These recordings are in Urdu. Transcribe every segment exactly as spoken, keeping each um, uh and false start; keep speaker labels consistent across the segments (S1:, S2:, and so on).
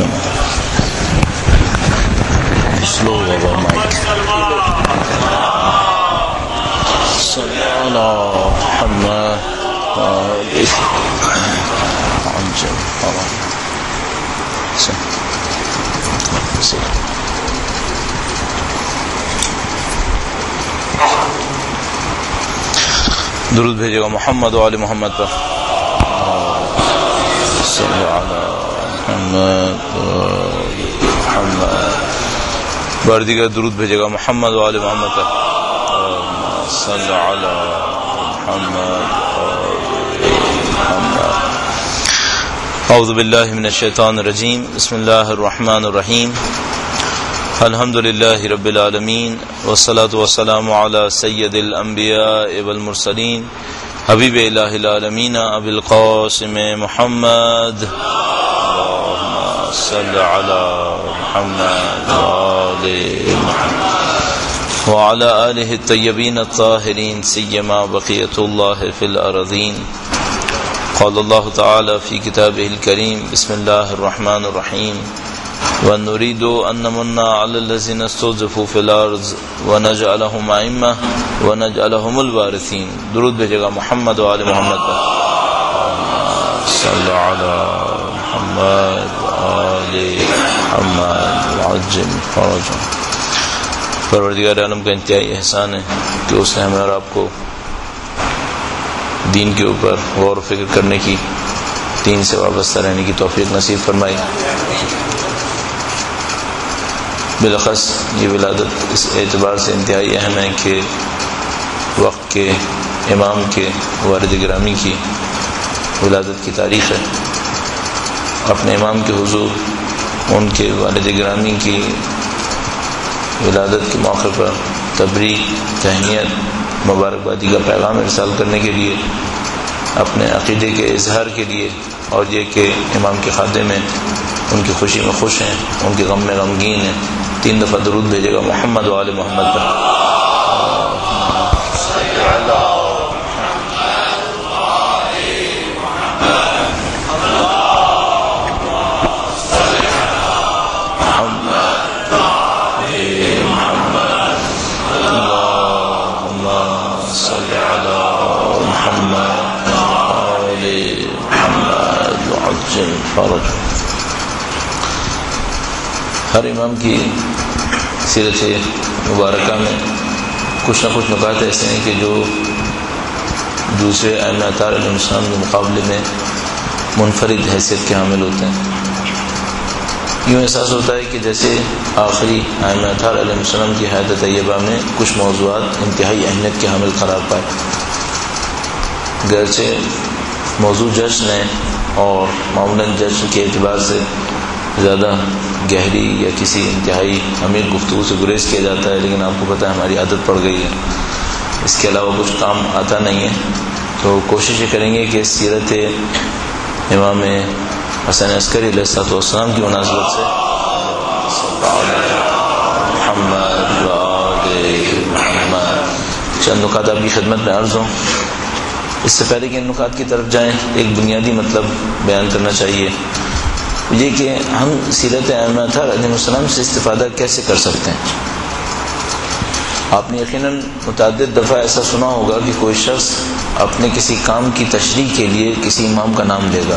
S1: slow over mic. Sallallahu Muhammad Anjal. درود بھیجے گا محمد و آل محمد پر. صلی اللہ محمد محمد. بار دیگر درود بھیجے گا محمد و آل محمد پر. صلی اللہ محمد محمد. اعوذ باللہ من الشیطان الرجیم. بسم اللہ الرحمن الرحیم. الحمد للہ رب العالمین والصلاة والسلام علی سید الانبیاء والمرسلین حبیب الہ العالمین ابی القاسم محمد. اللہم صل علی محمد وآل محمد وعلی آلہ الطیبین الطاہرین سیما بقیۃ اللہ فی الارضین. قال اللہ تعالی فی کتابہ الکریم. بسم اللہ الرحمن الرحیم. وَنُرِيدُ أَن نَّمُنَّ عَلَى الَّذِينَ اسْتُضْعِفُوا فِي الْأَرْضِ وَنَجْعَلَهُمْ أَئِمَّةً وَنَجْعَلَهُمُ الْوَارِثِينَ. درود بھیجے گا محمد و آل محمد پر. صلی علی محمد و آل محمد وعجل فرجهم. پروردگار عالم کا انتہائی احسان ہے کہ اس نے ہمیں اور آپ کو دین کے اوپر غور و فکر کرنے کی، دین سے وابستہ رہنے کی توفیق نصیب فرمائی. بالاخص یہ ولادت اس اعتبار سے انتہائی اہم ہے کہ وقت کے امام کے والد گرامی کی ولادت کی تاریخ ہے. اپنے امام کے حضور ان کے والد گرامی کی ولادت کے موقع پر تبریک، تہنیت، مبارکبادی کا پیغام ارسال کرنے کے لیے، اپنے عقیدے کے اظہار کے لیے، اور یہ کہ امام کے خادم ہیں، ان کی خوشی میں خوش ہیں، ان کے غم میں غمگین ہیں. تین دفعہ درود بھیجے گا محمد و آل محمد پر. ہر امام کی سیرت مبارکہ میں کچھ نہ کچھ نکات ایسے ہیں کہ جو دوسرے ائمہ اطہار علیہ السلام کے مقابلے میں منفرد حیثیت کے حامل ہوتے ہیں. یوں احساس ہوتا ہے کہ جیسے آخری ائمہ اطہار علیہ السلام کی حیات طیبہ میں کچھ موضوعات انتہائی اہمیت کے حامل قرار پائے. گرچہ موضوع جشن ہے اور معمولاً جشن کے اعتبار سے زیادہ گہری یا کسی انتہائی امیر گفتگو سے گریز کیا جاتا ہے، لیکن آپ کو پتہ ہے ہماری عادت پڑ گئی ہے، اس کے علاوہ کچھ کام آتا نہیں ہے. تو کوشش یہ کریں گے کہ سیرت امام حسن عسکری علیہ الصلوۃ والسلام کی مناسبت سے محمد محمد چند نکات آپ کی خدمت میں عرض ہوں. اس سے پہلے کہ ان نکات کی طرف جائیں، ایک بنیادی مطلب بیان کرنا چاہیے، یہ کہ ہم سیرت ائمہ اطہار علیہ السلام سے استفادہ کیسے کر سکتے ہیں. آپ نے یقیناً متعدد دفعہ ایسا سنا ہوگا کہ کوئی شخص اپنے کسی کام کی تشریح کے لیے کسی امام کا نام لے گا.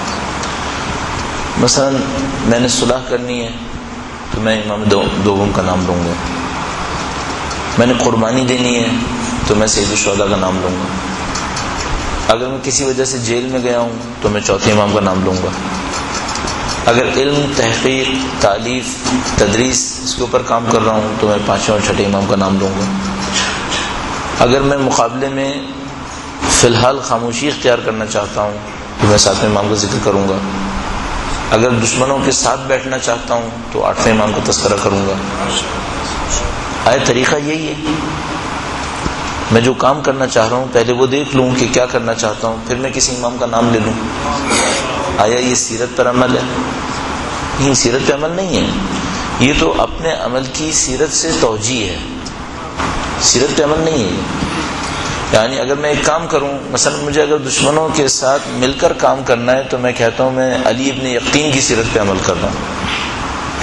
S1: مثلا میں نے صلح کرنی ہے تو میں امام دوم کا نام لوں گا. میں نے قربانی دینی ہے تو میں سید الشہداء کا نام لوں گا. اگر میں کسی وجہ سے جیل میں گیا ہوں تو میں چوتھے امام کا نام لوں گا. اگر علم، تحقیق، تعلیف، تدریس اس کے اوپر کام کر رہا ہوں تو میں پانچویں اور چھٹے امام کا نام لوں گا. اگر میں مقابلے میں فی الحال خاموشی اختیار کرنا چاہتا ہوں تو میں ساتویں امام کا ذکر کروں گا. اگر دشمنوں کے ساتھ بیٹھنا چاہتا ہوں تو آٹھویں امام کا تذکرہ کروں گا. آئے طریقہ یہی ہے. میں جو کام کرنا چاہ رہا ہوں پہلے وہ دیکھ لوں کہ کیا کرنا چاہتا ہوں، پھر میں کسی امام کا نام لے لوں. آیا یہ سیرت پر عمل ہے؟ یہ سیرت پہ عمل نہیں ہے، یہ تو اپنے عمل کی سیرت سے توجیہ ہے، سیرت پہ عمل نہیں ہے. یعنی اگر میں ایک کام کروں، مثلا مجھے اگر دشمنوں کے ساتھ مل کر کام کرنا ہے تو میں کہتا ہوں میں علی ابن یقین کی سیرت پہ عمل کر رہا ہوں.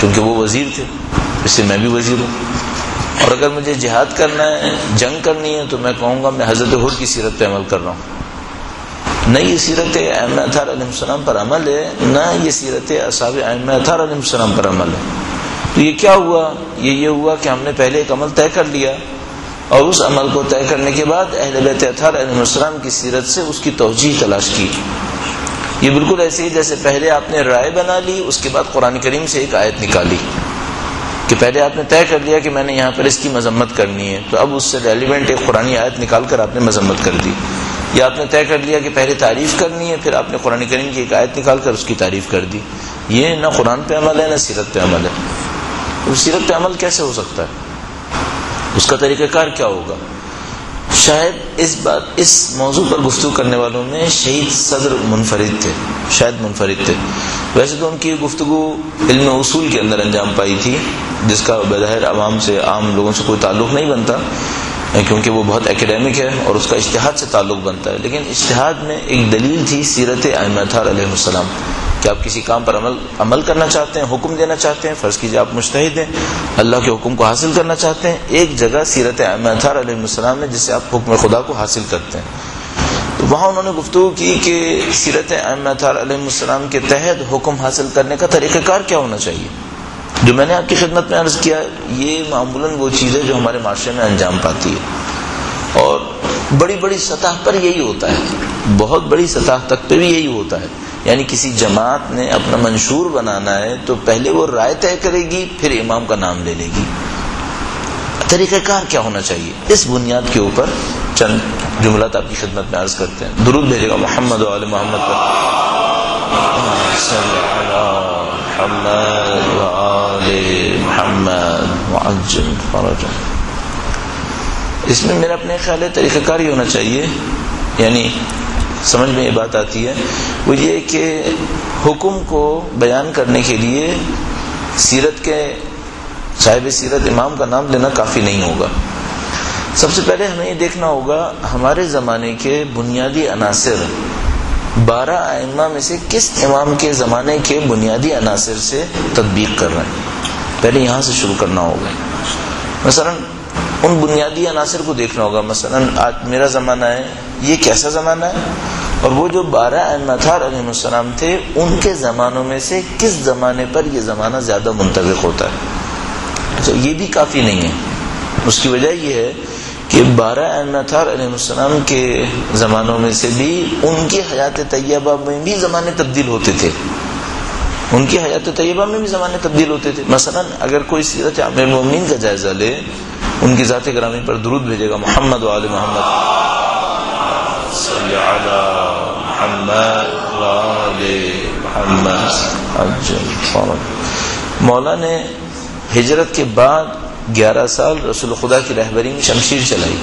S1: کیونکہ وہ وزیر تھے، اس سے میں بھی وزیر ہوں. اور اگر مجھے جہاد کرنا ہے، جنگ کرنی ہے، تو میں کہوں گا میں حضرت حر کی سیرت پہ عمل کر رہا ہوں. نہ یہ سیرت ائمہ اطہار علیہ السلام پر عمل ہے، نہ یہ سیرت اصحاب ائمہ اطہار علیہ السلام پر عمل ہے. تو یہ کیا ہوا؟ یہ یہ ہوا کہ ہم نے پہلے ایک عمل طے کر لیا، اور اس عمل کو طے کرنے کے بعد اہل بیت اطہار علیہ السلام کی سیرت سے اس کی توجیہ تلاش کی. یہ بالکل ایسے ہی جیسے پہلے آپ نے رائے بنا لی، اس کے بعد قرآن کریم سے ایک آیت نکالی کہ پہلے آپ نے طے کر لیا کہ میں نے یہاں پر اس کی مذمت کرنی ہے، تو اب اس سے ریلیونٹ ایک قرآن آیت نکال کر آپ نے مذمت کر دی. یا آپ نے طے کر لیا کہ پہلے تعریف کرنی ہے، پھر آپ نے قرآن کریم کی ایک آیت نکال کر اس کی تعریف کر دی. یہ نہ قرآن پہ عمل ہے، نہ سیرت پہ عمل ہے. تو سیرت پہ عمل کیسے ہو سکتا ہے؟ اس کا طریقہ کار کیا ہوگا؟ شاید اس بات اس موضوع پر گفتگو کرنے والوں میں شہید صدر منفرد تھے، شاید منفرد تھے. ویسے تو ان کی گفتگو علم اصول کے اندر انجام پائی تھی، جس کا بظاہر عوام سے، عام لوگوں سے کوئی تعلق نہیں بنتا، کیونکہ وہ بہت اکیڈیمک ہے اور اس کا اجتہاد سے تعلق بنتا ہے. لیکن اجتہاد میں ایک دلیل تھی سیرت ائمہ اطہار علیہ السلام، کہ آپ کسی کام پر عمل عمل کرنا چاہتے ہیں، حکم دینا چاہتے ہیں، فرض کیجئے آپ مجتہد ہیں، اللہ کے حکم کو حاصل کرنا چاہتے ہیں، ایک جگہ سیرت ائمہ اطہار علیہ السلام ہے جس سے آپ حکم خدا کو حاصل کرتے ہیں. تو وہاں انہوں نے گفتگو کی کہ سیرت ائمہ اطہار علیہ السلام کے تحت حکم حاصل کرنے کا طریقہ کار کیا ہونا چاہیے. جو میں نے آپ کی خدمت میں عرض کیا، یہ معمولاً وہ چیز ہے جو ہمارے معاشرے میں انجام پاتی ہے، اور بڑی بڑی سطح پر یہی ہوتا ہے، بہت بڑی سطح تک پہ بھی یہی ہوتا ہے. یعنی کسی جماعت نے اپنا منشور بنانا ہے تو پہلے وہ رائے طے کرے گی، پھر امام کا نام لے لے گی. طریقہ کار کیا ہونا چاہیے؟ اس بنیاد کے اوپر چند جملات آپ کی خدمت میں عرض کرتے ہیں. درود بھیجے گا محمد و آل محمد پر. صلی علی محمد و آل محمد وعجل فرجہ. اس میں میرا اپنے خیال ہے طریقہ کار یہ ہونا چاہیے، یعنی سمجھ میں یہ بات آتی ہے، وہ یہ کہ حکم کو بیان کرنے کے لیے سیرت کے صاحب سیرت امام کا نام لینا کافی نہیں ہوگا. سب سے پہلے ہمیں یہ دیکھنا ہوگا ہمارے زمانے کے بنیادی عناصر بارہ ائمہ میں سے کس امام کے زمانے کے بنیادی عناصر سے تطبیق کر رہے ہیں. پہلے یہاں سے شروع کرنا ہوگا. مثلا ان بنیادی عناصر کو دیکھنا ہوگا. مثلا آج میرا زمانہ ہے، یہ کیسا زمانہ ہے، اور وہ جو بارہ ائمہ اطہار علیہ السلام تھے ان کے زمانوں میں سے کس زمانے پر یہ زمانہ زیادہ منطبق ہوتا ہے. اچھا، یہ بھی کافی نہیں ہے. اس کی وجہ یہ ہے کہ بارہ ائمہ اطہار علیہ السلام کے زمانوں میں سے بھی ان کی حیات طیبہ میں بھی زمانے تبدیل ہوتے تھے. ان کی حیات طیبہ میں بھی زمانے تبدیل ہوتے تھے. مثلا اگر کوئی سیرت امیر المومنین کا جائزہ لے، ان کی ذات گرامی پر درود بھیجے گا محمد و آل محمد. صلی علی محمد و آل محمد عجل فرج. مولا نے ہجرت کے بعد گیارہ سال رسول خدا کی رہبری میں شمشیر چلائی.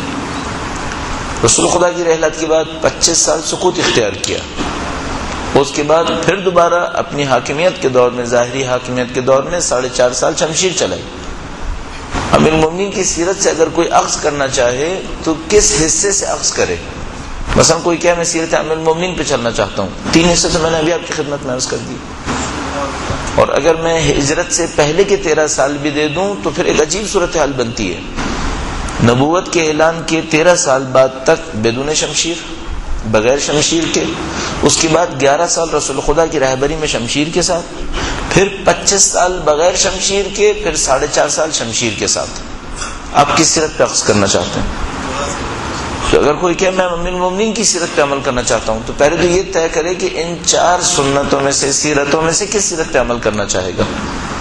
S1: رسول خدا کی رحلت کے بعد پچیس سال سکوت اختیار کیا. اس کے بعد پھر دوبارہ اپنی حاکمیت کے دور میں، ظاہری حاکمیت کے دور میں ساڑھے چار سال شمشیر چلائی. امیر المومنین کی سیرت سے اگر کوئی اخذ کرنا چاہے تو کس حصے سے اخذ کرے؟ مثلا کوئی کیا میں سیرت امیر المومنین پہ چلنا چاہتا ہوں، تین حصے تو میں نے ابھی آپ کی خدمت میں عرض کر دی. اور اگر میں ہجرت سے پہلے کے تیرہ سال بھی دے دوں تو پھر ایک عجیب صورتحال بنتی ہے. نبوت کے اعلان کے تیرہ سال بعد تک بدون شمشیر، بغیر شمشیر کے، اس کے بعد گیارہ سال رسول خدا کی رہبری میں شمشیر کے ساتھ، پھر پچیس سال بغیر شمشیر کے، پھر ساڑھے چار سال شمشیر کے ساتھ. آپ کس سیرت پہ اخذ کرنا چاہتے ہیں؟ تو اگر کوئی کہ میں امیر المومنین کی سیرت پہ عمل کرنا چاہتا ہوں تو پہلے تو یہ طے کرے کہ ان چار سنتوں میں سے، سیرتوں میں سے کس سیرت پہ عمل کرنا چاہے گا.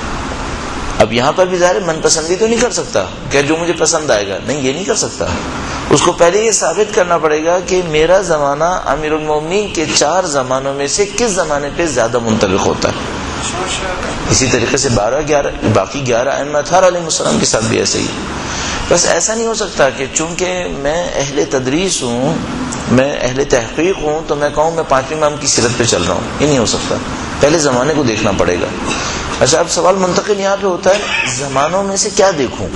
S1: اب یہاں پر بھی ظاہر من پسندی تو نہیں کر سکتا کہ جو مجھے پسند آئے گا، نہیں، یہ نہیں کر سکتا. اس کو پہلے یہ ثابت کرنا پڑے گا کہ میرا زمانہ امیر المومنین کے چار زمانوں میں سے کس زمانے پہ زیادہ منطبق ہوتا ہے. اسی طریقے سے بارہ گیارہ باقی گیارہ ائمہ اطہار علیہ السلام کے ساتھ بھی ایسے ہی. بس ایسا نہیں ہو سکتا کہ چونکہ میں اہل تدریس ہوں، میں اہل تحقیق ہوں، تو میں کہوں میں پانچویں امام کی سیرت پہ چل رہا ہوں. یہ نہیں ہو سکتا. پہلے زمانے کو دیکھنا پڑے گا. اچھا، اب سوال منتقل یہاں پہ ہوتا ہے زمانوں میں سے کیا دیکھوں.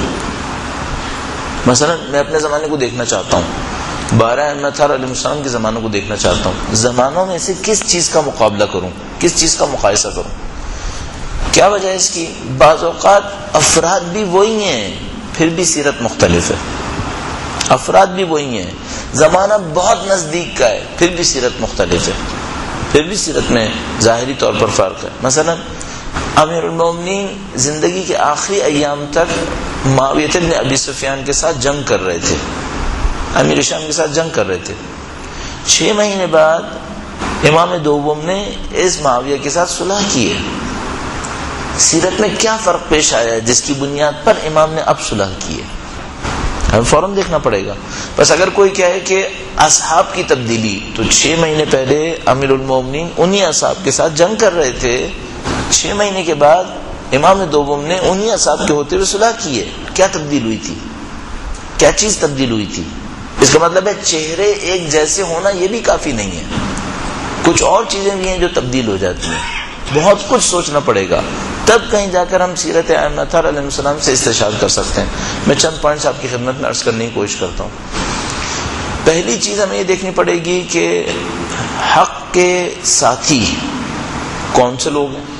S1: مثلا میں اپنے زمانے کو دیکھنا چاہتا ہوں، بارہ ائمہ اطہار علیہ السلام کے زمانوں کو دیکھنا چاہتا ہوں. زمانوں میں سے کس چیز کا مقابلہ کروں، کس چیز کا مقایسہ کروں. کیا وجہ ہے اس کی؟ بعض اوقات افراد بھی وہی ہیں پھر بھی سیرت مختلف ہے، افراد بھی وہی ہیں، زمانہ بہت نزدیک کا ہے پھر بھی سیرت مختلف ہے، پھر بھی سیرت میں ظاہری طور پر فرق ہے۔ مثلا امیر المومنین زندگی کے آخری ایام تک معاویہ بن ابی سفیان کے ساتھ جنگ کر رہے تھے، امیر شام کے ساتھ جنگ کر رہے تھے۔ چھ مہینے بعد امام دوم نے اس معاویہ کے ساتھ صلح کی ہے۔ سیرت میں کیا فرق پیش آیا ہے جس کی بنیاد پر امام نے اب صلح کی ہے؟ ہمیں فوراً دیکھنا پڑے گا۔ بس اگر کوئی کہے کہ اصحاب کی تبدیلی، تو چھ مہینے پہلے امیر المومنین انہی اصحاب کے ساتھ جنگ کر رہے تھے، چھ مہینے کے بعد امام دوم نے انہی اصحاب کے ہوتے ہوئے صلح کی ہے۔ کیا تبدیل ہوئی تھی؟ کیا چیز تبدیل ہوئی تھی؟ اس کا مطلب ہے چہرے ایک جیسے ہونا یہ بھی کافی نہیں ہے، کچھ اور چیزیں بھی ہیں جو تبدیل ہو جاتی ہیں، بہت کچھ سوچنا پڑے گا، تب کہیں جا کر ہم سیرت ائمہ اطہار علیہ السلام سے استشہاد کر سکتے ہیں۔ میں چند پوائنٹس آپ کی خدمت میں عرض کرنے کی کوشش کرتا ہوں۔ پہلی چیز ہمیں یہ دیکھنی پڑے گی کہ حق کے ساتھی کون سے لوگ ہیں۔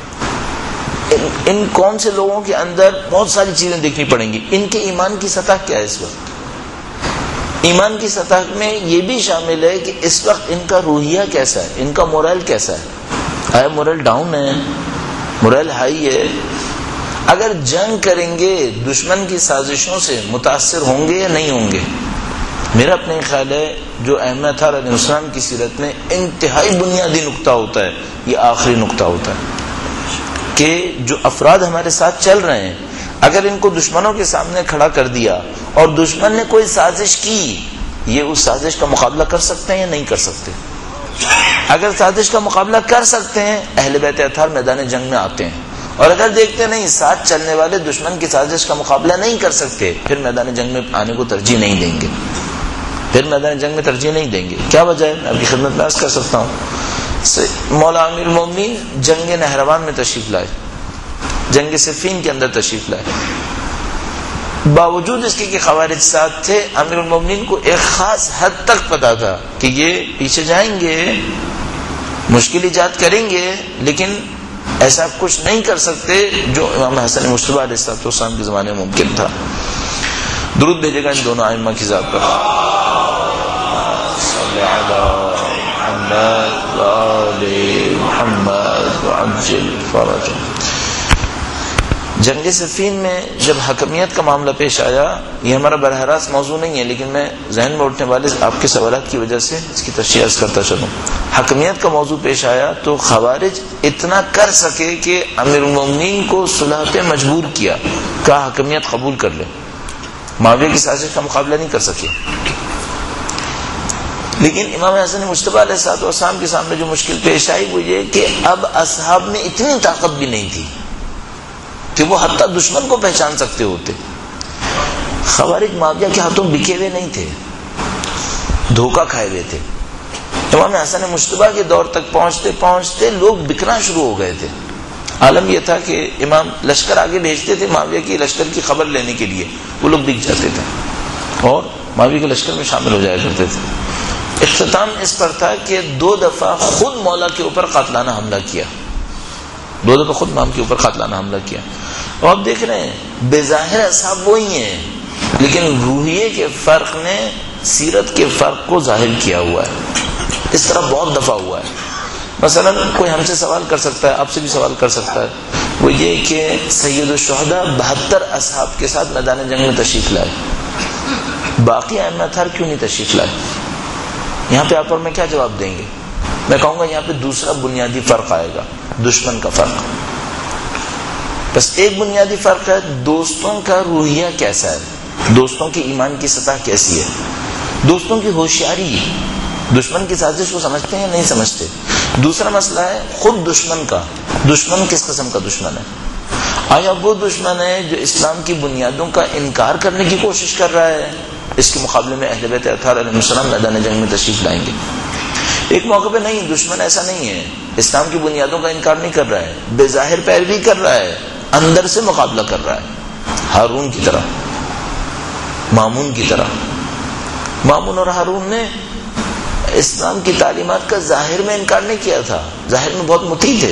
S1: ان, ان کون سے لوگوں کے اندر بہت ساری چیزیں دیکھنی پڑیں گی۔ ان کے ایمان کی سطح کیا ہے اس وقت؟ ایمان کی سطح میں یہ بھی شامل ہے کہ اس وقت ان کا روحیہ کیسا ہے، ان کا مورل کیسا ہے۔ آیا مورل ڈاؤن ہے، مورل ہائی ہے؟ اگر جنگ کریں گے دشمن کی سازشوں سے متاثر ہوں گے یا نہیں ہوں گے؟ میرا اپنے خیال ہے جو ائمہ اطہار علیہ السلام کی سیرت میں انتہائی بنیادی نقطہ ہوتا ہے، یہ آخری نقطہ ہوتا ہے کہ جو افراد ہمارے ساتھ چل رہے ہیں، اگر ان کو دشمنوں کے سامنے کھڑا کر دیا اور دشمن نے کوئی سازش کی، یہ اس سازش کا مقابلہ کر سکتے ہیں یا نہیں کر سکتے؟ اگر سازش کا مقابلہ کر سکتے ہیں، اہل بیت اطہار میدان جنگ میں آتے ہیں، اور اگر دیکھتے نہیں ساتھ چلنے والے دشمن کی سازش کا مقابلہ نہیں کر سکتے، پھر میدان جنگ میں آنے کو ترجیح نہیں دیں گے، پھر میدان جنگ میں ترجیح نہیں دیں گے۔ کیا وجہ ہے؟ میں آپ کی خدمت میں عرض کر سکتا ہوں۔ مولا امیر المومنین جنگ نہروان میں تشریف لائے، جنگ صفین کے اندر تشریف لائے، باوجود اس کے کہ خوارج ساتھ تھے، امیر المومنین کو ایک خاص حد تک پتا تھا کہ یہ پیچھے جائیں گے، مشکل ایجاد کریں گے، لیکن ایسا کچھ نہیں کر سکتے جو امام حسن مجتبیٰ علیہ السلام کے زمانے میں ممکن تھا۔ درود بھیجے گا ان دونوں ائمہ کی ذات پر۔ صلی علی محمد وآل محمد وعجل فرجہ۔ جنگ صفین میں جب حکمیت کا معاملہ پیش آیا، یہ ہمارا براہ راست موضوع نہیں ہے، لیکن میں ذہن میں اٹھنے والے آپ کے سوالات کی وجہ سے اس کی تشریح عرض کرتا چلوں۔ حکمیت کا موضوع پیش آیا تو خوارج اتنا کر سکے کہ امیر المومنین کو صلح پہ مجبور کیا، کہا حکمیت قبول کر لے، معاویہ کی سازش کا مقابلہ نہیں کر سکے۔ لیکن امام حسن مجتبیٰ علیہ السلام کے سامنے جو مشکل پیش آئی وہ یہ کہ اب اصحاب میں اتنی طاقت بھی نہیں تھی کہ وہ حتیٰ دشمن کو پہچان سکتے ہوتے۔ خوارج معاویہ کے ہاتھوں بکے ہوئے نہیں تھے، دھوکہ کھائے ہوئے تھے۔ امام حسن مجتبیٰ کے دور تک پہنچتے پہنچتے لوگ بکنا شروع ہو گئے تھے۔ عالم یہ تھا کہ امام لشکر آگے بھیجتے تھے معاویہ کی لشکر کی خبر لینے کے لیے، وہ لوگ بک جاتے تھے اور معاویہ کے لشکر میں شامل ہو جایا کرتے تھے۔ اختتام اس پر تھا کہ دو دفعہ خود مولا کے اوپر قاتلانہ حملہ کیا، دو دفعہ خود امام کے اوپر قاتلانہ حملہ کیا۔ اور آپ دیکھ رہے ہیں بظاہر اصحاب وہی ہیں، لیکن روحیے کے فرق نے سیرت کے فرق کو ظاہر کیا ہوا ہے۔ اس طرح بہت دفعہ ہوا ہے۔ مثلا کوئی ہم سے سوال کر سکتا ہے، آپ سے بھی سوال کر سکتا ہے، وہ یہ کہ سید الشہداء بہتر اصحاب کے ساتھ میدان جنگ میں تشریف لائے، باقی ائمہ اطہار کیوں نہیں تشریف لائے؟ یہاں پہ آپ اور میں کیا جواب دیں گے؟ میں کہوں گا یہاں پہ دوسرا بنیادی فرق آئے گا، دشمن کا فرق۔ بس ایک بنیادی فرق ہے، دوستوں کا روحیہ کیسا ہے، دوستوں کی ایمان کی سطح کیسی ہے، دوستوں کی ہوشیاری، دشمن کی سازش کو سمجھتے ہیں یا نہیں سمجھتے۔ دوسرا مسئلہ ہے خود دشمن کا، دشمن کس قسم کا دشمن ہے؟ آیا وہ دشمن ہے جو اسلام کی بنیادوں کا انکار کرنے کی کوشش کر رہا ہے؟ اس کے مقابلے میں اہل بیت اطہار علیہ السلام میدان جنگ میں تشریف لائیں گے۔ ایک موقع پہ نہیں، دشمن ایسا نہیں ہے، اسلام کی بنیادوں کا انکار نہیں کر رہا ہے، بظاہر پیروی کر رہا ہے، اندر سے مقابلہ کر رہا ہے، ہارون کی طرح، مامون کی طرح۔ مامون اور ہارون نے اسلام کی تعلیمات کا ظاہر میں انکار نہیں کیا تھا، ظاہر میں بہت مطیع تھے،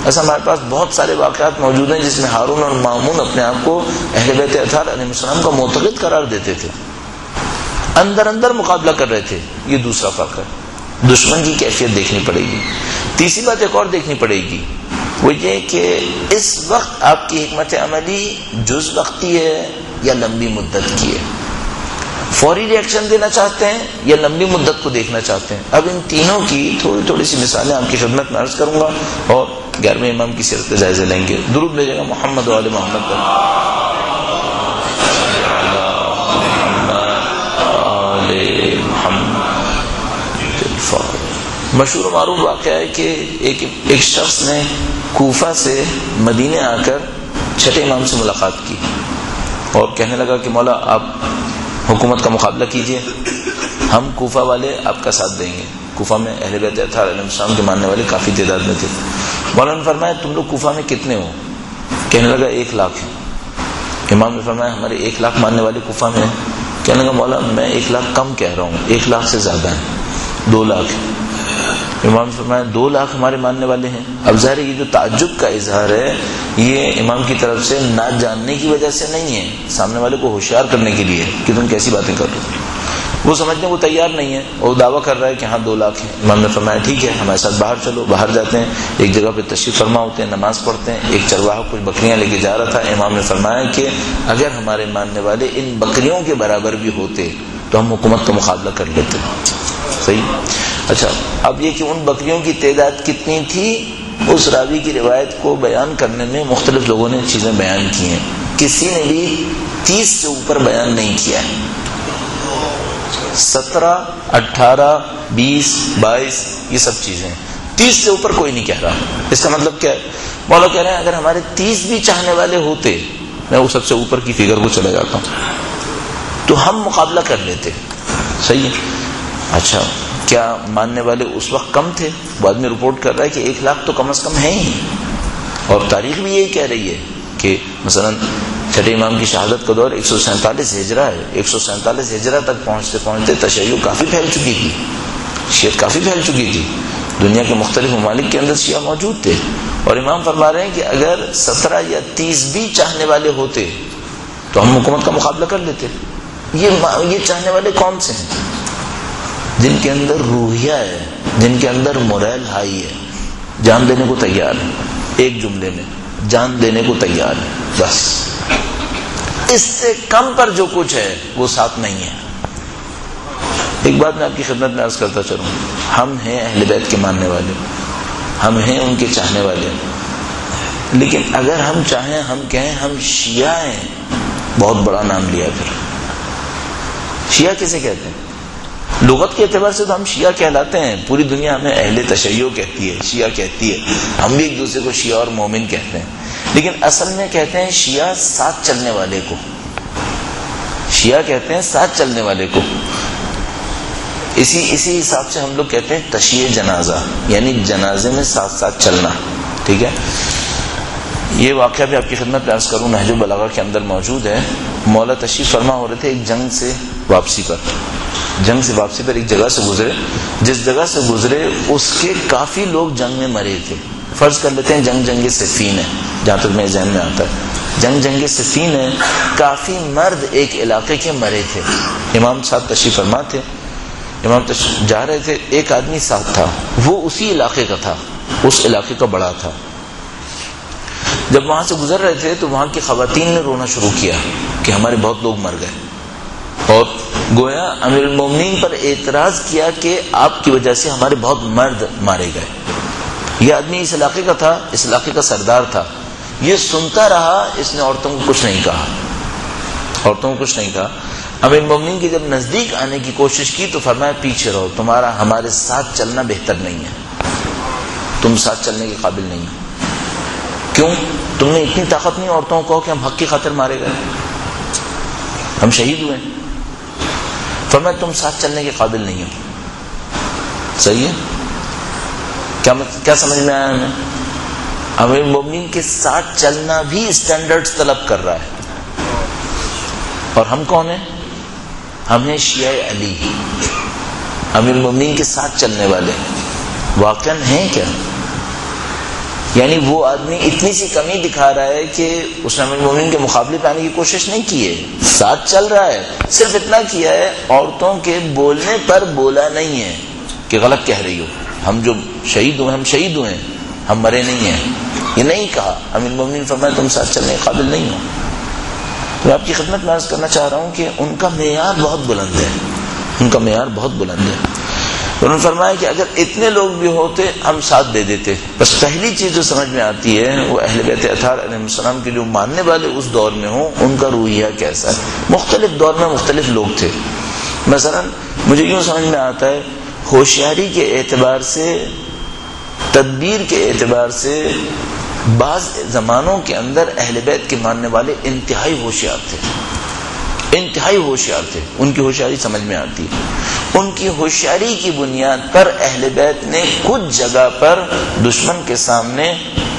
S1: ایسا ہمارے پاس بہت سارے واقعات موجود ہیں جس میں ہارون اور مامون اپنے آپ کو اہل بیت اطہار علیہ السلام کا معتقد قرار دیتے تھے، اندر اندر مقابلہ کر رہے تھے. یہ دوسرا فرق ہے. دشمن کی کیفیت دیکھنی پڑے گی. تیسری بات ایک اور دیکھنی پڑے گی، وہ یہ کہ اس وقت آپ کی حکمت عملی جز وقتی ہے یا لمبی مدت کی ہے. فوری ری ایکشن دینا چاہتے ہیں یا لمبی مدت کو دیکھنا چاہتے ہیں. اب ان تینوں کی تھوڑی تھوڑی سی مثالیں آپ کی خدمت میں عرض کروں گا اور گیارہویں امام کی سیرت کے جائزے لیں گے. درود بھیجے گا محمد و آل محمد پر. مشہور و معروف واقعہ ہے کہ ایک ایک شخص نے کوفہ سے مدینے آ کر چھٹے امام سے ملاقات کی اور کہنے لگا کہ مولا آپ حکومت کا مقابلہ کیجئے، ہم کوفہ والے آپ کا ساتھ دیں گے. کوفہ میں اہل بیت اطہار علیہ السلام کے ماننے والے کافی تعداد میں تھے. مولا نے فرمایا تم لوگ کوفہ میں کتنے ہو؟ کہنے لگا ایک لاکھ ہے. امام نے فرمایا ہمارے ایک لاکھ ماننے والے کوفہ میں ہیں. کہنے لگا مولا میں ایک لاکھ کم کہہ رہا ہوں، ایک لاکھ سے زیادہ ہیں، دو لاکھ. امام نے فرمایا دو لاکھ ہمارے ماننے والے ہیں. اب ظاہر یہ جو تعجب کا اظہار ہے یہ امام کی طرف سے نہ جاننے کی وجہ سے نہیں ہے، سامنے والے کو ہوشیار کرنے کے لیے کہ تم کیسی باتیں کر رہے ہو. وہ سمجھنے کو تیار نہیں ہے اور دعویٰ کر رہا ہے کہ ہاں دو لاکھ ہیں. امام نے فرمایا ٹھیک ہے ہمارے ساتھ باہر چلو. باہر جاتے ہیں، ایک جگہ پہ تشریف فرما ہوتے ہیں، نماز پڑھتے ہیں. ایک چرواہا کچھ بکریاں لے کے جا رہا تھا. امام نے فرمایا کہ اگر ہمارے ماننے والے ان بکریوں کے برابر بھی ہوتے تو ہم حکومت کا مقابلہ کر لیتے. صحیح. اچھا اب یہ کہ ان بکریوں کی تعداد کتنی تھی، اس راوی کی روایت کو بیان کرنے میں مختلف لوگوں نے چیزیں بیان کی ہیں. کسی نے بھی تیس سے اوپر بیان نہیں کیا ہے. سترہ، اٹھارہ، بیس، بائیس یہ سب چیزیں، تیس سے اوپر کوئی نہیں کہہ رہا. اس کا مطلب کیا ہے؟ مولا کہہ رہے ہیں اگر ہمارے تیس بھی چاہنے والے ہوتے، میں وہ سب سے اوپر کی فگر کو چلے جاتا ہوں، تو ہم مقابلہ کر لیتے. صحیح ہے. اچھا کیا ماننے والے اس وقت کم تھے؟ وہ آدمی رپورٹ کر رہا ہے کہ ایک لاکھ تو کم از کم ہیں ہی، اور تاریخ بھی یہی کہہ رہی ہے کہ مثلا چھٹے امام کی شہادت کا دور ایک سو سینتالیس ہجرہ ہے. ایک سو سینتالیس ہجرہ تک پہنچتے پہنچتے تشیع کافی پھیل چکی تھی، شیعت کافی پھیل چکی تھی. دنیا کے مختلف ممالک کے اندر شیعہ موجود تھے، اور امام فرما رہے ہیں کہ اگر سترہ یا تیس بھی چاہنے والے ہوتے تو ہم حکومت کا مقابلہ کر لیتے. یہ یہ چاہنے والے کون سے ہیں؟ جن کے اندر روحیہ ہے، جن کے اندر مورل ہائی ہے، جان دینے کو تیار ہے. ایک جملے میں جان دینے کو تیار ہے. بس اس سے کم پر جو کچھ ہے وہ ساتھ نہیں ہے. ایک بات میں آپ کی خدمت میں عرض کرتا چلوں، ہم ہیں اہل بیت کے ماننے والے، ہم ہیں ان کے چاہنے والے، لیکن اگر ہم چاہیں ہم کہیں ہم شیعہ ہیں، بہت بڑا نام لیا. پھر شیعہ کسے کہتے ہیں؟ لغت کے اعتبار سے تو ہم شیعہ کہلاتے ہیں، پوری دنیا ہمیں اہل تشیع کہتی ہے، شیعہ کہتی ہے، ہم بھی ایک دوسرے کو شیعہ اور مومن کہتے ہیں، لیکن اصل میں کہتے ہیں شیعہ ساتھ چلنے والے کو. شیعہ کہتے ہیں ساتھ چلنے والے کو. اسی اسی حساب سے ہم لوگ کہتے ہیں تشیع جنازہ، یعنی جنازے میں ساتھ ساتھ چلنا. ٹھیک ہے. یہ واقعہ بھی آپ کی خدمت میں عرض کروں، نہج البلاغہ کے اندر موجود ہے. مولا تشریف فرما ہو رہے تھے ایک جنگ سے واپسی پر، جنگ سے واپسی پر ایک جگہ سے گزرے. جس جگہ سے گزرے اس کے کافی لوگ جنگ میں مرے تھے. فرض کر لیتے ہیں جنگ جنگ صفین ہے، جہاں تک میرے ذہن میں آتا ہے جنگ جنگ صفین ہے. کافی مرد ایک علاقے کے مرے تھے. امام صاحب تشریف فرما تھے، امام تشریف جا رہے تھے. ایک آدمی ساتھ تھا، وہ اسی علاقے کا تھا، اس علاقے کا بڑا تھا. جب وہاں سے گزر رہے تھے تو وہاں کی خواتین نے رونا شروع کیا کہ ہمارے بہت لوگ مر گئے، اور گویا امیر المومنین پر اعتراض کیا کہ آپ کی وجہ سے ہمارے بہت مرد مارے گئے. یہ آدمی اس علاقے کا تھا، اس علاقے کا سردار تھا. یہ سنتا رہا، اس نے عورتوں کو کچھ نہیں کہا، عورتوں کو کچھ نہیں کہا. امیر المومنین کی جب نزدیک آنے کی کوشش کی تو فرمایا پیچھے رہو، تمہارا ہمارے ساتھ چلنا بہتر نہیں ہے، تم ساتھ چلنے کے قابل نہیں ہو. کیوں؟ تم نے اتنی طاقت نہیں عورتوں کو کہ ہم حق کی خاطر مارے گئے، ہم شہید ہوئے. فرمایا تم ساتھ چلنے کے قابل نہیں ہو. صحیح ہے. کیا کیا سمجھ میں آیا ہمیں؟ امیر المومنین کے ساتھ چلنا بھی اسٹینڈرڈز طلب کر رہا ہے. اور ہم کون ہیں؟ ہم ہیں شیعہ علی، امیر المومنین کے ساتھ چلنے والے. واقعاً ہیں کیا؟ یعنی وہ آدمی اتنی سی کمی دکھا رہا ہے کہ اس نے امیر المومنین کے مقابلے پہ آنے کی کوشش نہیں کی ہے، ساتھ چل رہا ہے، صرف اتنا کیا ہے عورتوں کے بولنے پر بولا نہیں ہے کہ غلط کہہ رہی ہو، ہم جو شہید ہوئے ہم شہید ہوئے ہیں، ہم مرے نہیں ہیں، یہ نہیں کہا۔ امیر المومنین فرمایا تم ساتھ چلنے کے قابل نہیں ہو۔ میں آپ کی خدمت میں عرض کرنا چاہ رہا ہوں کہ ان کا معیار بہت بلند ہے، ان کا معیار بہت بلند ہے۔ انہوں نے فرمایا کہ اگر اتنے لوگ بھی ہوتے ہم ساتھ دے دیتے۔ بس پہلی چیز جو سمجھ میں آتی ہے وہ اہل بیت اطہار علیہ السلام کے جو ماننے والے اس دور میں ہوں ان کا رویہ کیسا ہے۔ مختلف دور میں مختلف لوگ تھے۔ مثلا مجھے یوں سمجھ میں آتا ہے ہوشیاری کے اعتبار سے، تدبیر کے اعتبار سے بعض زمانوں کے اندر اہل بیت کے ماننے والے انتہائی ہوشیار تھے، انتہائی ہوشیار تھے، ان کی ہوشیاری سمجھ میں آتی ہے۔ ان کی ہوشیاری کی بنیاد پر اہل بیت نے کچھ جگہ پر دشمن کے سامنے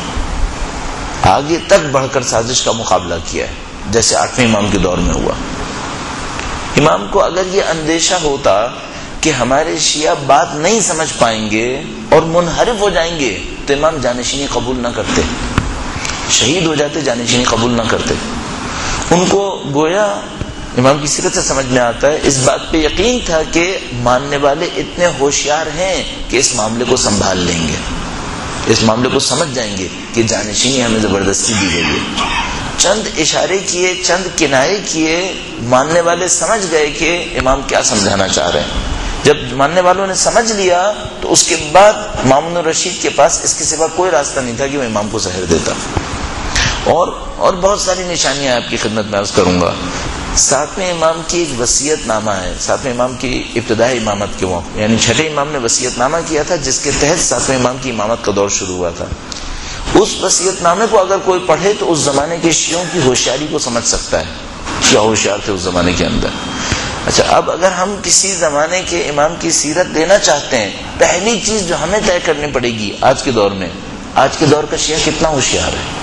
S1: آگے تک بڑھ کر سازش کا مقابلہ کیا ہے، جیسے آٹھویں امام کے دور میں ہوا۔ امام کو اگر یہ اندیشہ ہوتا کہ ہمارے شیعہ بات نہیں سمجھ پائیں گے اور منحرف ہو جائیں گے تو امام جانشینی قبول نہ کرتے، شہید ہو جاتے، جانشینی قبول نہ کرتے۔ ان کو گویا امام کی سیرت سے سمجھ میں آتا ہے اس بات پہ یقین تھا کہ ماننے والے اتنے ہوشیار ہیں کہ اس معاملے کو سنبھال لیں گے، اس معاملے کو سمجھ جائیں گے کہ جانشینی ہمیں زبردستی دی گئی ہے۔ چند اشارے کیے، چند کنارے کیے، ماننے والے سمجھ گئے کہ امام کیا سمجھانا چاہ رہے ہیں۔ جب ماننے والوں نے سمجھ لیا تو اس کے بعد مامون الرشید کے پاس اس کے سوا کوئی راستہ نہیں تھا کہ وہ امام کو زہر دیتا۔ اور اور بہت ساری نشانیاں آپ کی خدمت میں عرض کروں گا۔ ساتویں امام کی ایک وصیت نامہ ہے، ساتویں امام کی ابتدائی امامت کے موقع، یعنی چھٹے امام نے وصیت نامہ کیا تھا جس کے تحت ساتویں امام کی امامت کا دور شروع ہوا تھا۔ اس وصیت نامے کو اگر کوئی پڑھے تو اس زمانے کے شیعوں کی ہوشیاری کو سمجھ سکتا ہے، کیا ہوشیار تھے اس زمانے کے اندر۔ اچھا، اب اگر ہم کسی زمانے کے امام کی سیرت لینا چاہتے ہیں، پہلی چیز جو ہمیں طے کرنی پڑے گی آج کے دور میں، آج کے دور کا شیعہ کتنا ہوشیار ہے،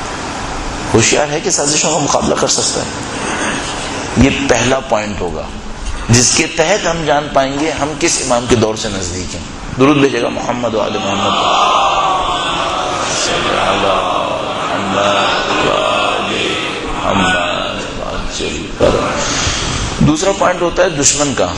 S1: ہوشیار ہے کہ سازشوں کا مقابلہ کر سکتا ہے۔ یہ پہلا پوائنٹ ہوگا جس کے تحت ہم جان پائیں گے ہم کس امام کے دور سے نزدیک ہیں۔ درود بھیجے گا محمد و آل محمد۔ دوسرا پوائنٹ ہوتا ہے دشمن کا۔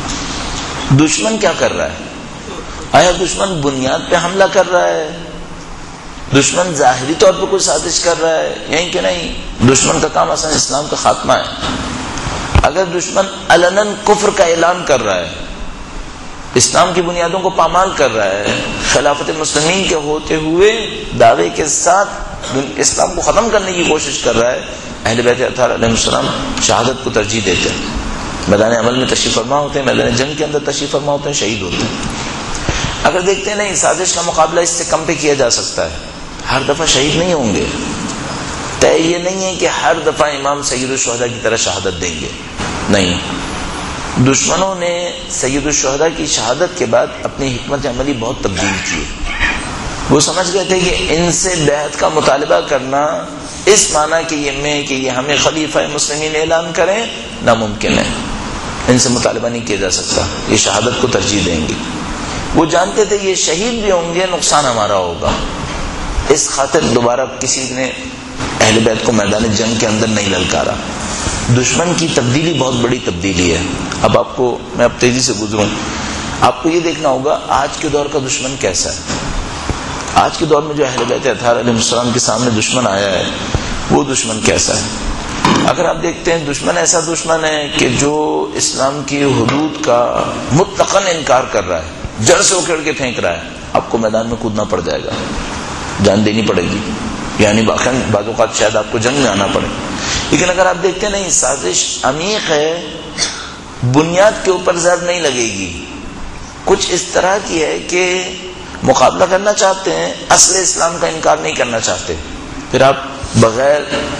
S1: دشمن کیا کر رہا ہے؟ آیا دشمن بنیاد پہ حملہ کر رہا ہے؟ دشمن ظاہری طور پہ کوئی سازش کر رہا ہے یہیں کہ نہیں؟ دشمن کا کام اصلا اسلام کا خاتمہ ہے۔ اگر دشمن علناً کفر کا اعلان کر رہا ہے، اسلام کی بنیادوں کو پامال کر رہا ہے، خلافت مسلمین کے ہوتے ہوئے دعوے کے ساتھ اسلام کو ختم کرنے کی کوشش کر رہا ہے، اہل بیت اطہار علیہ السلام شہادت کو ترجیح دیتے ہیں، میدان عمل میں تشریف فرما ہوتے ہیں، میدان جنگ کے اندر تشریف فرما ہوتے ہیں، شہید ہوتے ہیں۔ اگر دیکھتے ہیں نہیں سازش کا مقابلہ اس سے کم پہ کیا جا سکتا ہے، ہر دفعہ شہید نہیں ہوں گے، طے یہ نہیں ہے کہ ہر دفعہ امام سید الشہداء کی طرح شہادت دیں گے، نہیں۔ دشمنوں نے سید الشہداء کی شہادت کے بعد اپنی حکمت عملی بہت تبدیل کی۔ وہ سمجھ گئے تھے کہ ان سے بیعت کا مطالبہ کرنا اس معنی کہ یہ میں کہ یہ ہمیں خلیفہ مسلمین اعلان کریں ناممکن ہے، ان سے مطالبہ نہیں کیا جا سکتا، یہ شہادت کو ترجیح دیں گے۔ وہ جانتے تھے یہ شہید بھی ہوں گے، نقصان ہمارا ہوگا، اس خاطر دوبارہ کسی نے اہل بیت کو میدان جنگ کے اندر نہیں للکارا۔ دشمن کی تبدیلی بہت بڑی تبدیلی ہے۔ اب آپ کو میں اب تیزی سے گزروں، آپ کو یہ دیکھنا ہوگا آج کے دور کا دشمن کیسا ہے۔ آج کے دور میں جو اہل بیت اطہار علیہ السلام کے سامنے دشمن آیا ہے وہ دشمن کیسا ہے؟ اگر آپ دیکھتے ہیں دشمن ایسا دشمن ہے کہ جو اسلام کی حدود کا مطلقاً انکار کر رہا ہے، جڑ سے اکھیڑ کے پھینک رہا ہے، آپ کو میدان میں کودنا پڑ جائے گا، جان دینی پڑے گی، یعنی باقی بعض اوقات شاید آپ کو جنگ میں آنا پڑے۔ لیکن اگر آپ دیکھتے نہیں سازش عمیق ہے، بنیاد کے اوپر زر نہیں لگے گی، کچھ اس طرح کی ہے کہ مقابلہ کرنا چاہتے ہیں، اصل اسلام کا انکار نہیں کرنا چاہتے، پھر آپ بغیر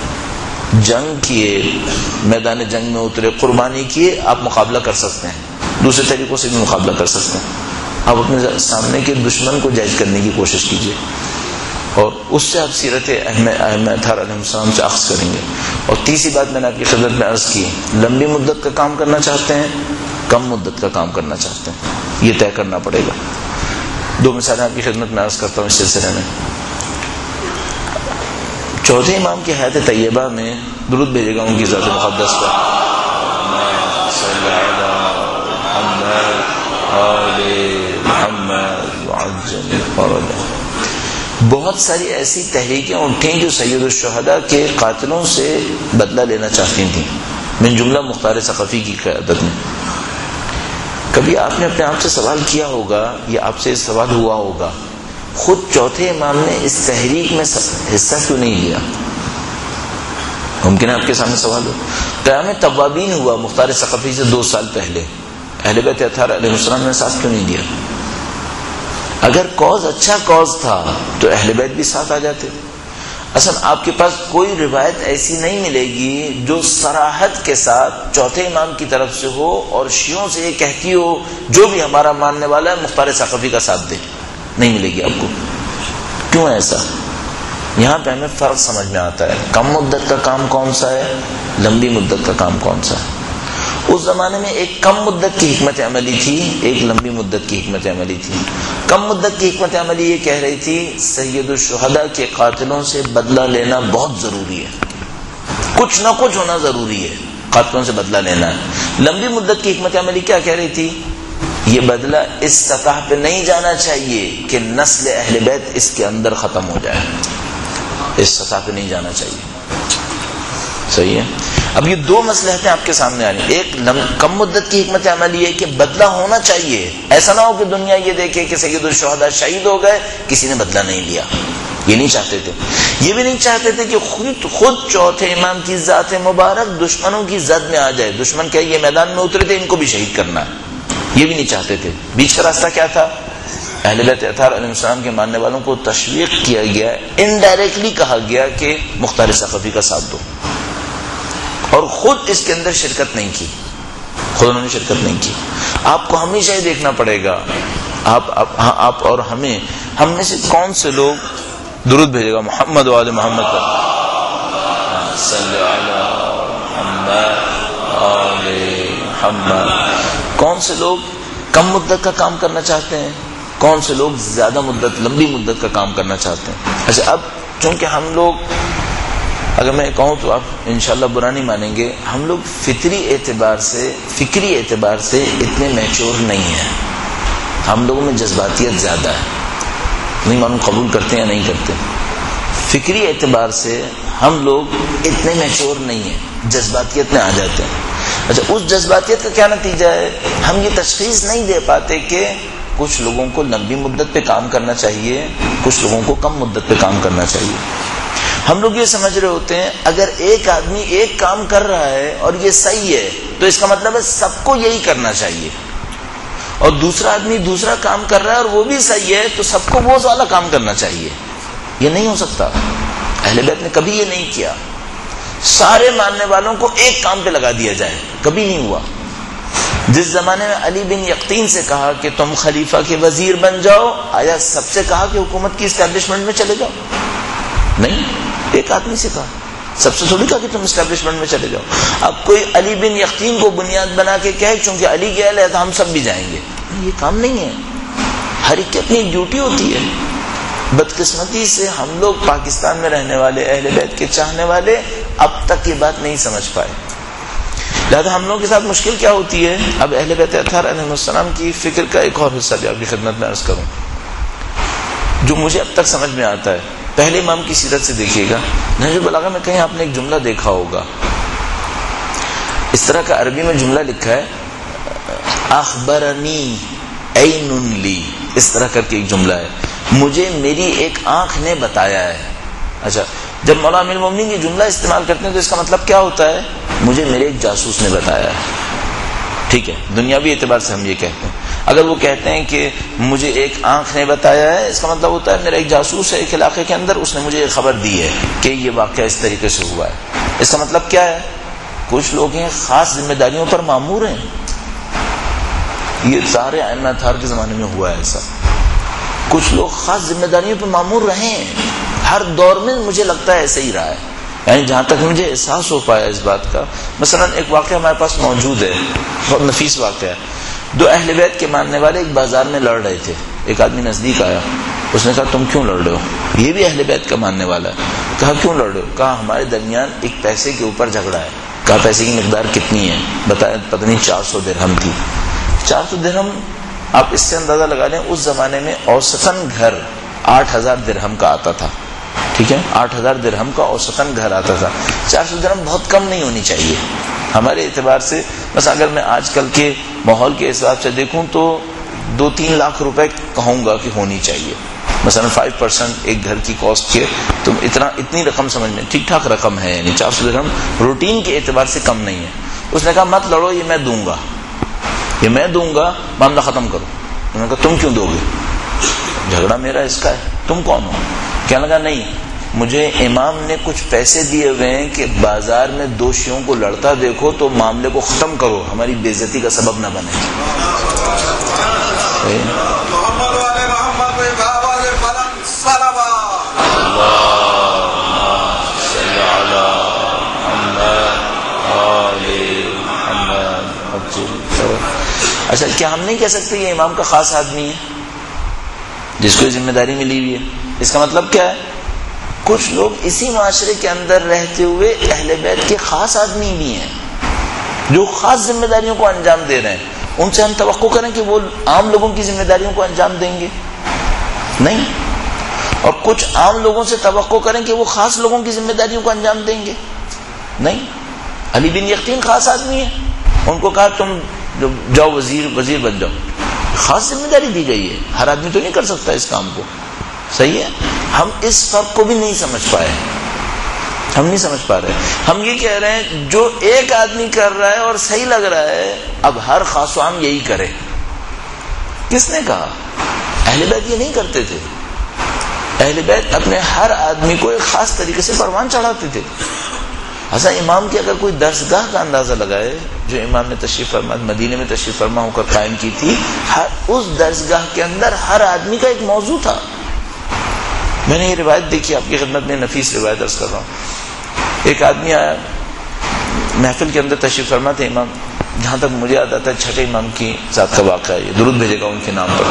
S1: جنگ کیے میدان جنگ میں اترے، قربانی کیے، آپ مقابلہ کر سکتے ہیں، دوسرے طریقوں سے بھی مقابلہ کر سکتے ہیں۔ آپ اپنے سامنے کے دشمن کو جائز کرنے کی کوشش کیجیے اور اس سے آپ سیرت ائمہ اطہار علیہ السلام سے اخذ کریں گے۔ اور تیسری بات میں نے آپ کی خدمت میں عرض کی، لمبی مدت کا کام کرنا چاہتے ہیں، کم مدت کا کام کرنا چاہتے ہیں، یہ طے کرنا پڑے گا۔ دو مثالیں آپ کی خدمت میں عرض کرتا ہوں اس سلسلے میں۔ چوتھے امام کی حیات طیبہ میں درود بھیجے گا ان کی ذات مقدس پر. بہت ساری ایسی تحریکیں اٹھیں جو سید الشہداء کے قاتلوں سے بدلہ لینا چاہتی تھیں، من جملہ مختار ثقفی کی قیادت میں. کبھی آپ نے اپنے آپ سے سوال کیا ہوگا یا آپ سے سوال ہوا ہوگا خود چوتھے امام نے اس تحریک میں حصہ کیوں نہیں لیا؟ ممکن ہے آپ کے سامنے سوال ہو. قیام توابین ہوا مختار ثقفی سے دو سال پہلے، اہل بیت اطہار علیہ السلام نے ساتھ کیوں نہیں دیا؟ اگر کاز اچھا کاز تھا تو اہل بیت بھی ساتھ آ جاتے. اصل آپ کے پاس کوئی روایت ایسی نہیں ملے گی جو صراحت کے ساتھ چوتھے امام کی طرف سے ہو اور شیعوں سے یہ کہتی ہو جو بھی ہمارا ماننے والا ہے مختار ثقفی کا ساتھ دے. نہیں ملے گی آپ کو. کیوں ایسا؟ یہاں پہ ہمیں فرق سمجھ میں آتا ہے. کم مدت کا کام کون سا ہے، لمبی مدت کا کام کون سا ہے. اس زمانے میں ایک کم مدت کی حکمت عملی تھی، ایک لمبی مدت کی حکمت عملی تھی. کم مدت کی حکمت عملی یہ کہہ رہی تھی سید الشہداء کے قاتلوں سے بدلہ لینا بہت ضروری ہے، کچھ نہ کچھ ہونا ضروری ہے، قاتلوں سے بدلہ لینا ہے. لمبی مدت کی حکمت عملی کیا کہہ رہی تھی؟ یہ بدلہ اس سطح پہ نہیں جانا چاہیے کہ نسل اہل بیت اس کے اندر ختم ہو جائے، اس سطح پہ نہیں جانا چاہیے. صحیح ہے. اب یہ دو مصلحتیں آپ کے سامنے آ رہی ہیں. ایک کم مدت کی حکمت عملی ہے کہ بدلہ ہونا چاہیے، ایسا نہ ہو کہ دنیا یہ دیکھے کہ سید الشہداء شہید ہو گئے کسی نے بدلہ نہیں لیا. یہ نہیں چاہتے تھے. یہ بھی نہیں چاہتے تھے کہ خود خود چوتھے امام کی ذات مبارک دشمنوں کی زد میں آ جائے، دشمن کہ یہ میدان میں اترے تھے ان کو بھی شہید کرنا ہے. یہ بھی نہیں چاہتے تھے. بیچ کا راستہ کیا تھا؟ اہل بیت اطہار علیہ السلام کے ماننے والوں کو تشویق کیا گیا، انڈائریکٹلی کہا گیا کہ مختار ثقفی کا ساتھ دو، اور خود اس کے اندر شرکت نہیں کی. خود انہوں نے شرکت نہیں کی. آپ کو ہمیشہ ہی دیکھنا پڑے گا، آپ آپ اور ہمیں، ہم میں سے کون سے لوگ درود بھیجے گا محمد و آل محمد پر؟ صلی علی محمد آل محمد. کون سے لوگ کم مدت کا کام کرنا چاہتے ہیں، کون سے لوگ زیادہ مدت لمبی مدت کا کام کرنا چاہتے ہیں؟ اچھا، اب چونکہ ہم لوگ، اگر میں کہوں تو آپ انشاءاللہ برا نہیں مانیں گے، ہم لوگ فطری اعتبار سے فکری اعتبار سے اتنے میچور نہیں ہیں. ہم لوگوں میں جذباتیت زیادہ ہے. نہیں معلوم قبول کرتے یا نہیں کرتے. فکری اعتبار سے ہم لوگ اتنے میچور نہیں ہیں، جذباتیت میں آ جاتے ہیں. اچھا، اس جذباتیت کا کیا نتیجہ ہے؟ ہم یہ تشخیص نہیں دے پاتے کہ کچھ لوگوں کو لمبی مدت پہ کام کرنا چاہیے، کچھ لوگوں کو کم مدت پہ کام کرنا چاہیے. ہم لوگ یہ سمجھ رہے ہوتے ہیں اگر ایک آدمی ایک کام کر رہا ہے اور یہ صحیح ہے تو اس کا مطلب ہے سب کو یہی کرنا چاہیے، اور دوسرا آدمی دوسرا کام کر رہا ہے اور وہ بھی صحیح ہے تو سب کو وہ والا کام کرنا چاہیے. یہ نہیں ہو سکتا. اہل بیت نے کبھی یہ نہیں کیا. سارے ماننے والوں کو ایک کام پہ لگا دیا جائے، کبھی نہیں ہوا. جس زمانے میں علی بن یقطین سے کہا کہ تم خلیفہ کے وزیر بن جاؤ، آیا سب سے کہا کہ حکومت کی اسٹیبلشمنٹ میں چلے جاؤ؟ نہیں، ایک آدمی سے کہا. سب سے تھوڑی کہا کہ تم اسٹیبلشمنٹ میں چلے جاؤ. اب کوئی علی بن یقطین کو بنیاد بنا کے کہے چونکہ علی گیا ہے تو ہم سب بھی جائیں گے، یہ کام نہیں ہے. ہر ایک کی اپنی ڈیوٹی ہوتی ہے. بدقسمتی سے ہم لوگ پاکستان میں رہنے والے اہل بیت کے چاہنے والے اب تک یہ بات نہیں سمجھ پائے. لہذا ہم لوگوں کے ساتھ مشکل کیا ہوتی ہے؟ اب اہل بیت اطہار علیہ السلام کی فکر کا ایک اور حصہ بھی آپ کی خدمت میں عرض کروں جو مجھے اب تک سمجھ میں آتا ہے. پہلے امام کی سیرت سے دیکھیے گا. نہج البلاغہ میں کہیں آپ نے ایک جملہ دیکھا ہوگا، اس طرح کا عربی میں جملہ لکھا ہے، اخبرنی عین لی، اس طرح کر کے ایک جملہ ہے، مجھے میری ایک آنکھ نے بتایا ہے. اچھا، جب مولانا امیر المومنین یہ جملہ استعمال کرتے ہیں تو اس کا مطلب کیا ہوتا ہے؟ مجھے میرے ایک جاسوس نے بتایا ہے. ٹھیک ہے، دنیاوی اعتبار سے ہم یہ کہتے ہیں. اگر وہ کہتے ہیں کہ مجھے ایک آنکھ نے بتایا ہے، اس کا مطلب ہوتا ہے میرا ایک جاسوس ہے ایک علاقے کے اندر، اس نے مجھے یہ خبر دی ہے کہ یہ واقعہ اس طریقے سے ہوا ہے. اس کا مطلب کیا ہے؟ کچھ لوگ ہیں خاص ذمہ داریوں پر مامور ہیں. یہ سارے ائمہ اطہار کے زمانے میں ہوا ہے ایسا. کچھ لوگ خاص ذمہ داریوں پر مامور رہے ہیں. ہر دور میں مجھے لگتا ہے ایسا ہی رہا ہے. یعنی جہاں تک مجھے احساس ہو پایا اس بات کا، مثلا ایک واقعہ ہمارے پاس موجود ہے، بہت نفیس واقعہ ہے. دو اہل بیت کے ماننے والے ایک بازار میں لڑ رہے تھے. ایک آدمی نزدیک آیا، اس نے کہا تم کیوں لڑ رہے ہو؟ یہ بھی اہل بیت کا ماننے والا ہے. کہا کیوں لڑ رہے ہو؟ کہا ہمارے درمیان ایک پیسے کے اوپر جھگڑا ہے. کہا پیسے کی مقدار کتنی ہے؟ بتایا پتہ نہیں چار سو درہم تھی. چار سو درہم آپ اس سے اندازہ لگا لیں اس زمانے میں اوسطاً گھر آٹھ ہزار درہم کا آتا تھا. ٹھیک ہے, آٹھ ہزار درہم کا اوسطاً گھر آتا تھا. چار سو درہم بہت کم نہیں ہونی چاہیے ہمارے اعتبار سے. بس اگر میں آج کل کے ماحول کے حساب سے دیکھوں تو دو تین لاکھ روپے کہوں گا کہ ہونی چاہیے. مثلا فائیو پرسینٹ ایک گھر کی کاسٹ کے تو اتنا اتنی رقم سمجھ میں ٹھیک ٹھاک رقم ہے. یعنی چار سو درہم روٹین کے اعتبار سے کم نہیں ہے. اس نے کہا مت لڑو, یہ میں دوں گا, یہ میں دوں گا, معاملہ ختم کرو. انہوں نے کہا تم کیوں دو گے؟ جھگڑا میرا اس کا ہے, تم کون ہو؟ کہنے لگا نہیں, مجھے امام نے کچھ پیسے دیے ہوئے ہیں کہ بازار میں دوشیوں کو لڑتا دیکھو تو معاملے کو ختم کرو, ہماری بے عزتی کا سبب نہ بنے. اچھا, کیا ہم نہیں کہہ سکتے یہ امام کا خاص آدمی ہے جس کو ذمہ داری ملی ہوئی ہے؟ اس کا مطلب کیا ہے؟ کچھ لوگ اسی معاشرے کے اندر رہتے ہوئے اہل بیت کے خاص آدمی بھی ہیں جو خاص ذمہ داریوں کو انجام دے رہے ہیں. ان سے ہم توقع کریں کہ وہ عام لوگوں کی ذمہ داریوں کو انجام دیں گے؟ نہیں. اور کچھ عام لوگوں سے توقع کریں کہ وہ خاص لوگوں کی ذمہ داریوں کو انجام دیں گے؟ نہیں. علی بن یقین خاص آدمی ہے, ان کو کہا تم جاؤ وزیر وزیر بن جاؤ, خاص ذمہ داری دی گئی ہے. ہر آدمی تو نہیں کر سکتا اس کام کو. صحیح ہے, ہم اس فرق کو بھی نہیں سمجھ پائے, ہم نہیں سمجھ پا رہے. ہم یہ کہہ رہے ہیں جو ایک آدمی کر رہا ہے اور صحیح لگ رہا ہے اب ہر خاص و عام یہی کرے. کس نے کہا؟ اہل بیت یہ نہیں کرتے تھے. اہل بیت اپنے ہر آدمی کو ایک خاص طریقے سے پروان چڑھاتے تھے. ایسا امام کی اگر کوئی درسگاہ کا اندازہ لگائے جو امام نے تشریف فرما مدینے میں تشریف فرما ہو کر قائم کی تھی, ہر اس درسگاہ کے اندر ہر آدمی کا ایک موضوع تھا. میں نے یہ روایت دیکھی, آپ کی خدمت میں نفیس روایت عرض کر رہا ہوں. ایک آدمی آیا محفل کے اندر تشریف فرما تھے امام, جہاں تک مجھے یاد آتا ہے چھٹے امام کی ذات کا واقعہ ہے, یہ درود بھیجے گا ان کے نام پر.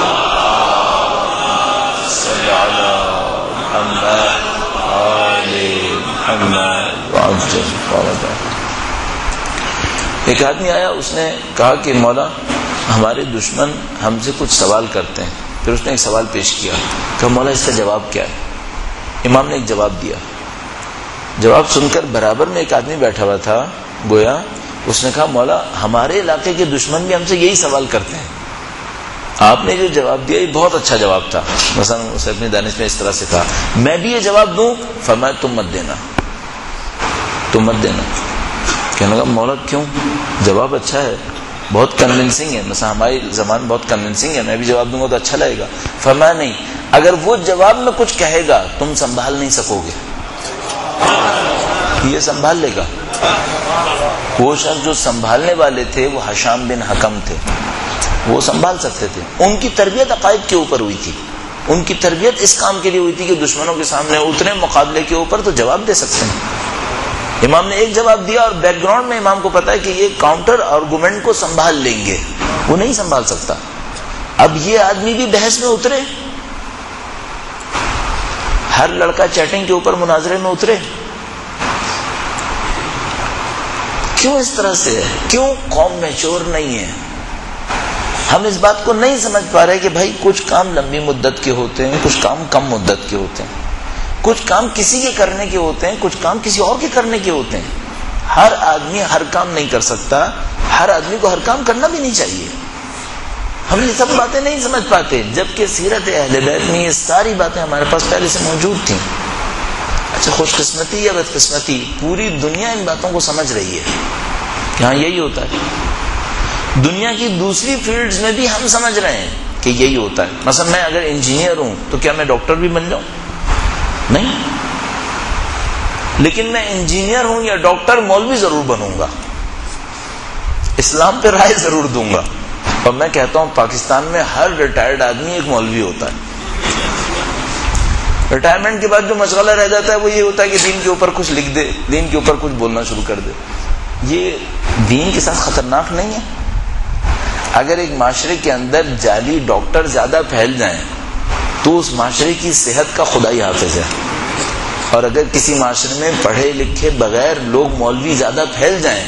S1: ایک آدمی آیا, اس نے کہا کہ مولا ہمارے دشمن ہم سے کچھ سوال کرتے ہیں. پھر اس نے ایک سوال پیش کیا, کہ مولا اس کا جواب کیا ہے؟ امام نے ایک جواب دیا. جواب سن کر برابر میں ایک آدمی بیٹھا ہوا تھا, گویا اس نے کہا مولا ہمارے علاقے کے دشمن بھی ہم سے یہی سوال کرتے ہیں. آپ نے جو جواب دیا یہ بہت اچھا جواب تھا. مثلا اسے اپنی دانش میں اس طرح سے کہا میں بھی یہ جواب دوں؟ فرمایا تم مت دینا, تم مت دینا. کہنے لگا مولا کیوں؟ جواب اچھا ہے, بہت کنونسنگ ہے, مثلا ہماری زبان بہت کنونسنگ ہے, میں بھی جواب دوں گا تو اچھا لگے گا. فرمایا نہیں, اگر وہ جواب میں کچھ کہے گا تم سنبھال نہیں سکو گے. یہ سنبھال لے گا. وہ شخص جو سنبھالنے والے تھے وہ حشام بن حکم تھے, وہ سنبھال سکتے تھے. ان کی تربیت عقائد کے اوپر ہوئی تھی, ان کی تربیت اس کام کے لیے ہوئی تھی کہ دشمنوں کے سامنے اترے مقابلے کے اوپر تو جواب دے سکتے ہیں. امام نے ایک جواب دیا اور بیک گراؤنڈ میں امام کو پتا ہے کہ یہ کاؤنٹر آرگومنٹ کو سنبھال لیں گے, وہ نہیں سنبھال سکتا. اب یہ آدمی بھی بحث میں اترے, ہر لڑکا چیٹنگ کے اوپر مناظرے میں اترے. کیوں اس طرح سے ہے؟ کیوں قوم میچور نہیں ہے؟ ہم اس بات کو نہیں سمجھ پا رہے کہ بھائی کچھ کام لمبی مدت کے ہوتے ہیں, کچھ کام کم مدت کے ہوتے ہیں, کچھ کام کسی کے کرنے کے ہوتے ہیں, کچھ کام کسی اور کے کرنے کے ہوتے ہیں. ہر آدمی ہر کام نہیں کر سکتا, ہر آدمی کو ہر کام کرنا بھی نہیں چاہیے. ہم یہ سب باتیں نہیں سمجھ پاتے, جبکہ سیرت اہل بیت میں یہ ساری باتیں ہمارے پاس پہلے سے موجود تھیں. اچھا خوش قسمتی یا بد قسمتی, پوری دنیا ان باتوں کو سمجھ رہی ہے کہ ہاں یہی ہوتا ہے. دنیا کی دوسری فیلڈز میں بھی ہم سمجھ رہے ہیں کہ یہی ہوتا ہے. مثلا میں اگر انجینئر ہوں تو کیا میں ڈاکٹر بھی بن جاؤں؟ نہیں. لیکن میں انجینئر ہوں یا ڈاکٹر, مولوی ضرور بنوں گا, اسلام پہ رائے ضرور دوں گا. اور میں کہتا ہوں پاکستان میں ہر ریٹائرڈ آدمی ایک مولوی ہوتا ہے. ریٹائرمنٹ کے بعد جو مشغلہ رہ جاتا ہے وہ یہ ہوتا ہے کہ دین کے اوپر کچھ لکھ دے, دین کے اوپر کچھ بولنا شروع کر دے. یہ دین کے ساتھ خطرناک نہیں ہے؟ اگر ایک معاشرے کے اندر جعلی ڈاکٹر زیادہ پھیل جائیں تو اس معاشرے کی صحت کا خدا ہی حافظ ہے. اور اگر کسی معاشرے میں پڑھے لکھے بغیر لوگ مولوی زیادہ پھیل جائیں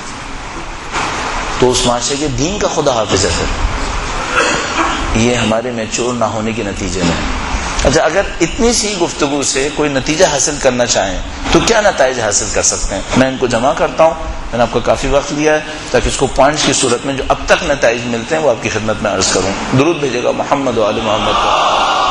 S1: تو اس معاشرے کے دین کا خدا حافظ ہے پھر. یہ ہمارے میچور نہ ہونے کے نتیجے میں. اچھا اگر اتنی سی گفتگو سے کوئی نتیجہ حاصل کرنا چاہیں تو کیا نتائج حاصل کر سکتے ہیں؟ میں ان کو جمع کرتا ہوں. میں نے آپ کو کافی وقت لیا ہے تاکہ اس کو پوائنٹس کی صورت میں جو اب تک نتائج ملتے ہیں وہ آپ کی خدمت میں عرض کروں. درود بھیجے گا محمد و آل محمد کو.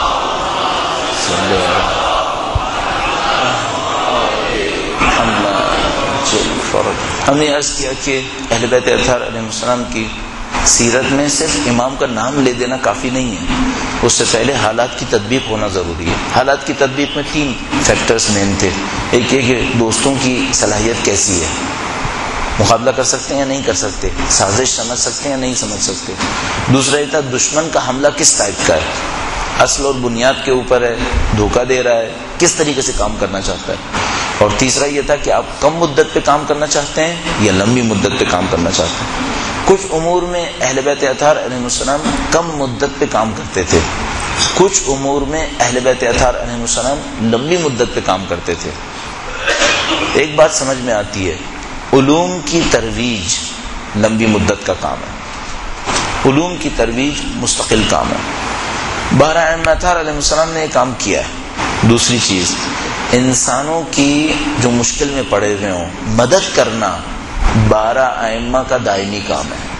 S1: ہم نے عرض کیا کہ اہل بیت اطہار علیہ السلام کی سیرت میں صرف امام کا نام لے دینا کافی نہیں ہے، اس سے پہلے حالات کی تطبیق ہونا ضروری ہے. حالات کی تطبیق میں تین فیکٹرز مین تھے. ایک یہ کہ دوستوں کی صلاحیت کیسی ہے، مقابلہ کر سکتے ہیں یا نہیں کر سکتے، سازش سمجھ سکتے ہیں یا نہیں سمجھ سکتے. دوسرا یہ تھا دشمن کا حملہ کس ٹائپ کا ہے، اصل اور بنیاد کے اوپر ہے، دھوکہ دے رہا ہے، کس طریقے سے کام کرنا چاہتا ہے. اور تیسرا یہ تھا کہ آپ کم مدت پہ کام کرنا چاہتے ہیں یا لمبی مدت پہ کام کرنا چاہتے ہیں. کچھ امور میں اہل بیت اطہار علیہ السلام کم مدت پہ کام کرتے تھے، کچھ امور میں اہل بیت اطہار علیہ السلام لمبی مدت پہ کام کرتے تھے. ایک بات سمجھ میں آتی ہے، علوم کی ترویج لمبی مدت کا کام ہے، علوم کی ترویج مستقل کام ہے. بارہ ائمہ اطہار علیہ السلام نے یہ کام کیا ہے. دوسری چیز، انسانوں کی جو مشکل میں پڑے ہوئے ہوں مدد کرنا بارہ ائمہ کا دائمی کام ہے.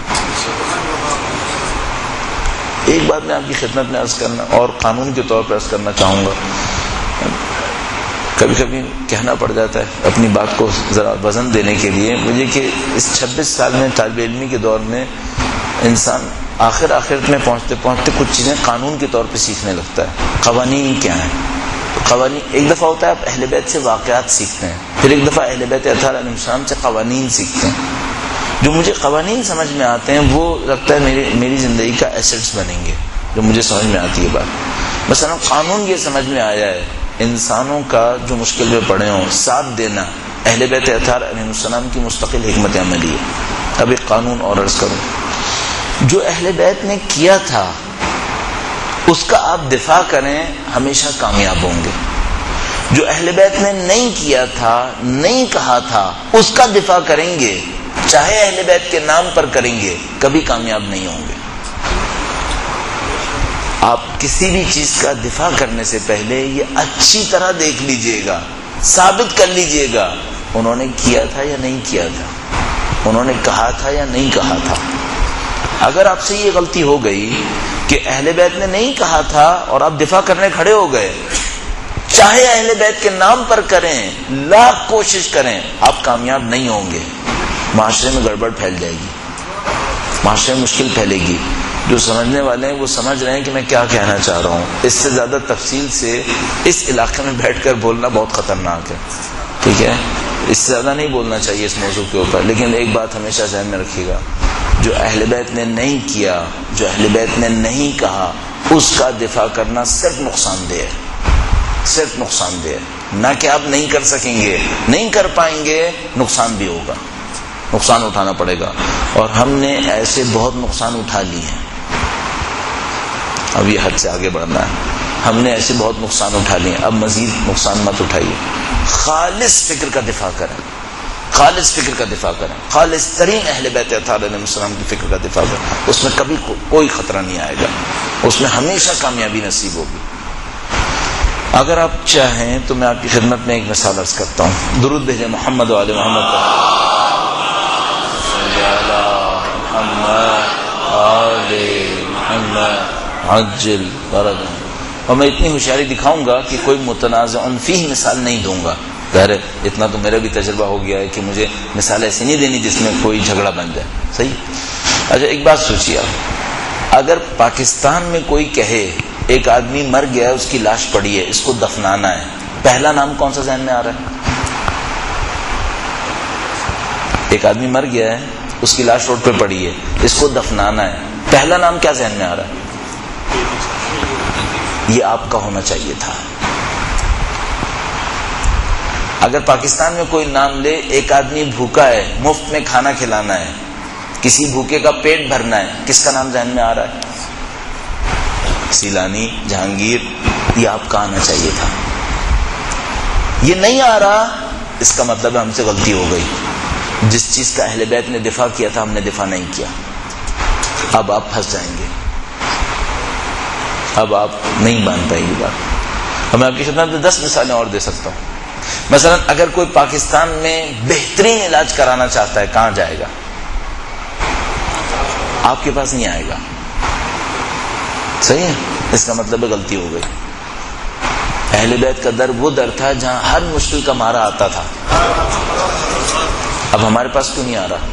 S1: ایک بات میں آپ کی خدمت میں عرض کرنا اور قانون کے طور پر عرض کرنا چاہوں گا. کبھی کبھی کہنا پڑ جاتا ہے اپنی بات کو ذرا وزن دینے کے لیے مجھے کہ اس چھبیس سال میں طالب علمی کے دور میں انسان آخر آخرت میں پہنچتے پہنچتے کچھ چیزیں قانون کے طور پہ سیکھنے لگتا ہے. قوانین کیا ہیں؟ قوانین ایک دفعہ ہوتا ہے آپ اہل بیت سے واقعات سیکھتے ہیں، پھر ایک دفعہ اہل بیت اطہار علیہ السلام سے قوانین سیکھتے ہیں. جو مجھے قوانین سمجھ میں آتے ہیں وہ لگتا ہے میری میری زندگی کا ایسٹس بنیں گے، جو مجھے سمجھ میں آتی ہے بات. مثلا قانون یہ سمجھ میں آیا ہے انسانوں کا جو مشکل میں پڑے ہوں ساتھ دینا اہل بیت اطہار علیہ السلام کی مستقل حکمت عملی ہے. اب ایک قانون اور عرض کروں، جو اہل بیت نے کیا تھا اس کا آپ دفاع کریں ہمیشہ کامیاب ہوں گے. جو اہل بیت نے نہیں کیا تھا، نہیں کہا تھا، اس کا دفاع کریں گے چاہے اہل بیت کے نام پر کریں گے، کبھی کامیاب نہیں ہوں گے. آپ کسی بھی چیز کا دفاع کرنے سے پہلے یہ اچھی طرح دیکھ لیجئے گا، ثابت کر لیجئے گا انہوں نے کیا تھا یا نہیں کیا تھا، انہوں نے کہا تھا یا نہیں کہا تھا. اگر آپ سے یہ غلطی ہو گئی کہ اہل بیت نے نہیں کہا تھا اور آپ دفاع کرنے کھڑے ہو گئے، چاہے اہل بیت کے نام پر کریں، لاکھ کوشش کریں، آپ کامیاب نہیں ہوں گے. معاشرے میں گڑبڑ پھیل جائے گی، معاشرے میں مشکل پھیلے گی. جو سمجھنے والے ہیں وہ سمجھ رہے ہیں کہ میں کیا کہنا چاہ رہا ہوں. اس سے زیادہ تفصیل سے اس علاقے میں بیٹھ کر بولنا بہت خطرناک ہے، ٹھیک ہے؟ اس سے زیادہ نہیں بولنا چاہیے اس موضوع کے اوپر. لیکن ایک بات ہمیشہ ذہن میں رکھیے گا، جو اہل بیت نے نہیں کیا، جو اہل بیت نے نہیں کہا، اس کا دفاع کرنا صرف نقصان دہ ہے، صرف نقصان دہ ہے. نہ کہ آپ نہیں کر سکیں گے، نہیں کر پائیں گے، نقصان بھی ہوگا، نقصان اٹھانا پڑے گا. اور ہم نے ایسے بہت نقصان اٹھا لیے ہیں، اب یہ حد سے آگے بڑھنا ہے. ہم نے ایسے بہت نقصان اٹھا لیے، اب مزید نقصان مت اٹھائیے. خالص فکر کا دفاع کریں، خالص فکر کا دفاع کریں، خالص ترین اہل بیت اطہار علیہ السلام کی فکر کا دفاع کریں. اس میں کبھی کوئی خطرہ نہیں آئے گا، اس میں ہمیشہ کامیابی نصیب ہوگی. اگر آپ چاہیں تو میں آپ کی خدمت میں ایک مثال عرض کرتا ہوں. درود بھیجیں محمد و آل محمد پر. عجل فرجا. اور میں اتنی ہوشیاری دکھاؤں گا کہ کوئی متنازع فیہ مثال نہیں دوں گا. ظاہر ہے اتنا تو میرا بھی تجربہ ہو گیا ہے کہ مجھے مثال ایسی نہیں دینی جس میں کوئی جھگڑا بن جائے. صحیح؟ اچھا ایک بات سوچیے آپ، اگر پاکستان میں کوئی کہے ایک آدمی مر گیا ہے، اس کی لاش پڑی ہے، اس کو دفنانا ہے، پہلا نام کون سا ذہن میں آ رہا ہے؟ ایک آدمی مر گیا ہے، اس کی لاش روڈ پہ پڑی ہے، اس کو دفنانا ہے، پہلا نام کیا ذہن میں آ رہا ہے؟ یہ آپ کا ہونا چاہیے تھا. اگر پاکستان میں کوئی نام لے، ایک آدمی بھوکا ہے، مفت میں کھانا کھلانا ہے، کسی بھوکے کا پیٹ بھرنا ہے، کس کا نام ذہن میں آ رہا ہے؟ سیلانی، جہانگیر. یہ آپ کا آنا چاہیے تھا. یہ نہیں آ رہا اس کا مطلب ہے ہم سے غلطی ہو گئی. جس چیز کا اہل بیت نے دفاع کیا تھا ہم نے دفاع نہیں کیا. اب آپ پھنس جائیں گے, اب آپ نہیں مان پائیں گے بات. اور میں آپ کی خدمت میں دس مثالیں اور دے سکتا ہوں. مثلا اگر کوئی پاکستان میں بہترین علاج کرانا چاہتا ہے کہاں جائے گا؟ آپ کے پاس نہیں آئے گا. صحیح ہے, اس کا مطلب ہے غلطی ہو گئی. اہل بیت کا در وہ در تھا جہاں ہر مشکل کا مارا آتا تھا. اب ہمارے پاس کیوں نہیں آ رہا؟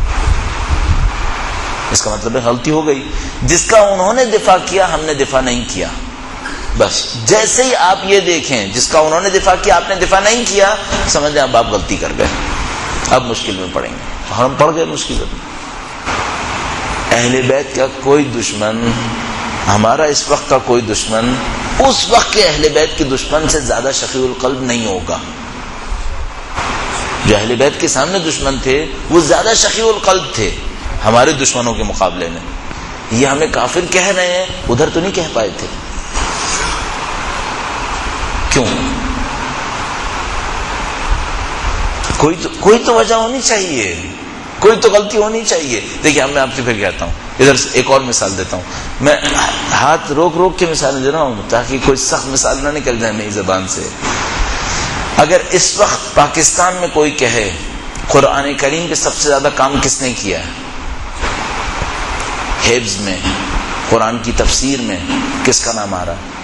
S1: اس کا مطلب ہے غلطی ہو گئی. جس کا انہوں نے دفاع کیا ہم نے دفاع نہیں کیا. بس جیسے ہی آپ یہ دیکھیں جس کا انہوں نے دفاع کیا آپ نے دفاع نہیں کیا, سمجھ لیں اب آپ غلطی کر گئے, اب مشکل میں پڑیں گے. ہم پڑ گئے مشکل میں. اہل بیت کا کوئی دشمن, ہمارا اس وقت کا کوئی دشمن اس وقت کے اہل بیت کے دشمن سے زیادہ شقی القلب نہیں ہوگا. جو اہل بیت کے سامنے دشمن تھے وہ زیادہ شقی القلب تھے ہمارے دشمنوں کے مقابلے میں. یہ ہمیں کافر کہہ رہے ہیں, ادھر تو نہیں کہہ پائے تھے. کیوں؟ کوئی تو کوئی تو وجہ ہونی چاہیے, کوئی تو غلطی ہونی چاہیے. دیکھیے میں آپ سے پھر کہتا ہوں, ادھر سے ایک اور مثال دیتا ہوں. میں ہاتھ روک روک کے مثالیں دے رہا ہوں تاکہ کوئی سخت مثال نہ نکل جائے میری زبان سے. اگر اس وقت پاکستان میں کوئی کہے قرآن کریم کے سب سے زیادہ کام کس نے کیا ہے, حفظ میں, قرآن کی تفسیر میں, کس کا نام آ رہا؟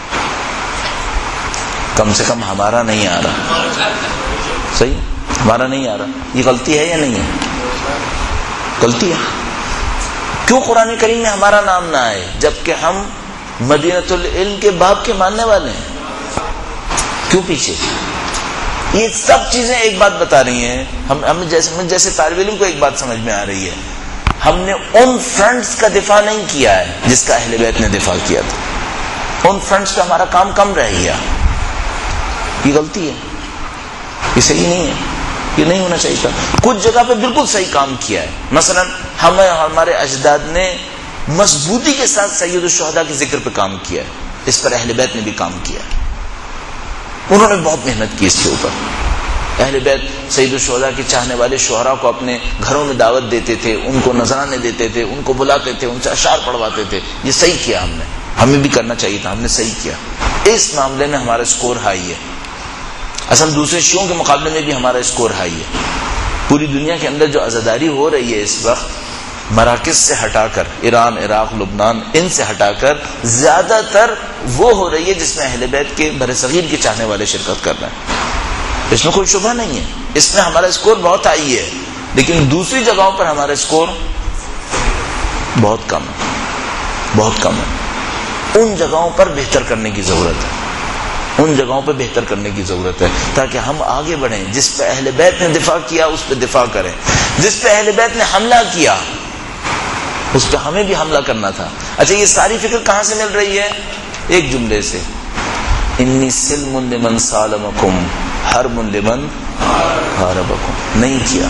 S1: کم سے کم ہمارا نہیں آ رہا. صحیح, ہمارا نہیں آ رہا. یہ غلطی ہے یا نہیں ہے؟ غلطی ہے. کیوں قرآن کریم میں ہمارا نام نہ آئے جبکہ ہم مدینۃ العلم کے باب کے ماننے والے ہیں؟ کیوں پیچھے؟ یہ سب چیزیں ایک بات بتا رہی ہیں. ہم ہم جیسے جیسے طالب علم کو ایک بات سمجھ میں آ رہی ہے, ہم نے ان فرنٹس کا دفاع نہیں کیا ہے جس کا اہل بیت نے دفاع کیا تھا. ان فرنٹس کا ہمارا کام کم رہ گیا. یہ غلطی ہے, یہ صحیح نہیں ہے, یہ نہیں ہونا چاہیے تھا. کچھ جگہ پہ بالکل صحیح کام کیا ہے. مثلا ہمیں ہمارے اجداد نے مضبوطی کے ساتھ سید الشہداء کے ذکر پہ کام کیا ہے, اس پر اہل بیت نے بھی کام کیا ہے. انہوں نے بہت محنت کی اس کے اوپر. اہل بیت سید الشہداء کے چاہنے والے شعراء کو اپنے گھروں میں دعوت دیتے تھے, ان کو نذرانے دیتے تھے, ان کو بلاتے تھے, ان سے اشعار پڑھواتے تھے. یہ صحیح کیا ہم نے, ہمیں بھی کرنا چاہیے تھا, ہم نے صحیح کیا. اس معاملے میں ہمارا اسکور ہائی ہے. اصل دوسرے شیعوں کے مقابلے میں بھی ہمارا اسکور ہائی ہے. پوری دنیا کے اندر جو عزاداری ہو رہی ہے اس وقت مراکز سے ہٹا کر, ایران, عراق, لبنان, ان سے ہٹا کر زیادہ تر وہ ہو رہی ہے جس میں اہل بیت کے بر صغیر کے چاہنے والے شرکت کر رہے ہیں. اس میں کوئی شبہ نہیں ہے, اس میں ہمارا اسکور بہت ہائی ہے. لیکن دوسری جگہوں پر ہمارا اسکور بہت کم ہے, بہت کم ہے. ان جگہوں پر بہتر کرنے کی ضرورت ہے, ان جگہوں پہ بہتر کرنے کی ضرورت ہے تاکہ ہم آگے بڑھیں. جس پہ اہل بیت نے دفاع کیا اس پہ دفاع کریں. جس پہ اہل بیت نے حملہ کیا اس پہ ہمیں بھی حملہ کرنا تھا. اچھا یہ ساری فکر کہاں سے مل رہی ہے؟ ایک جملے سے, انی سلم لمن سالمکم حرب لمن حاربکم. نہیں کیا,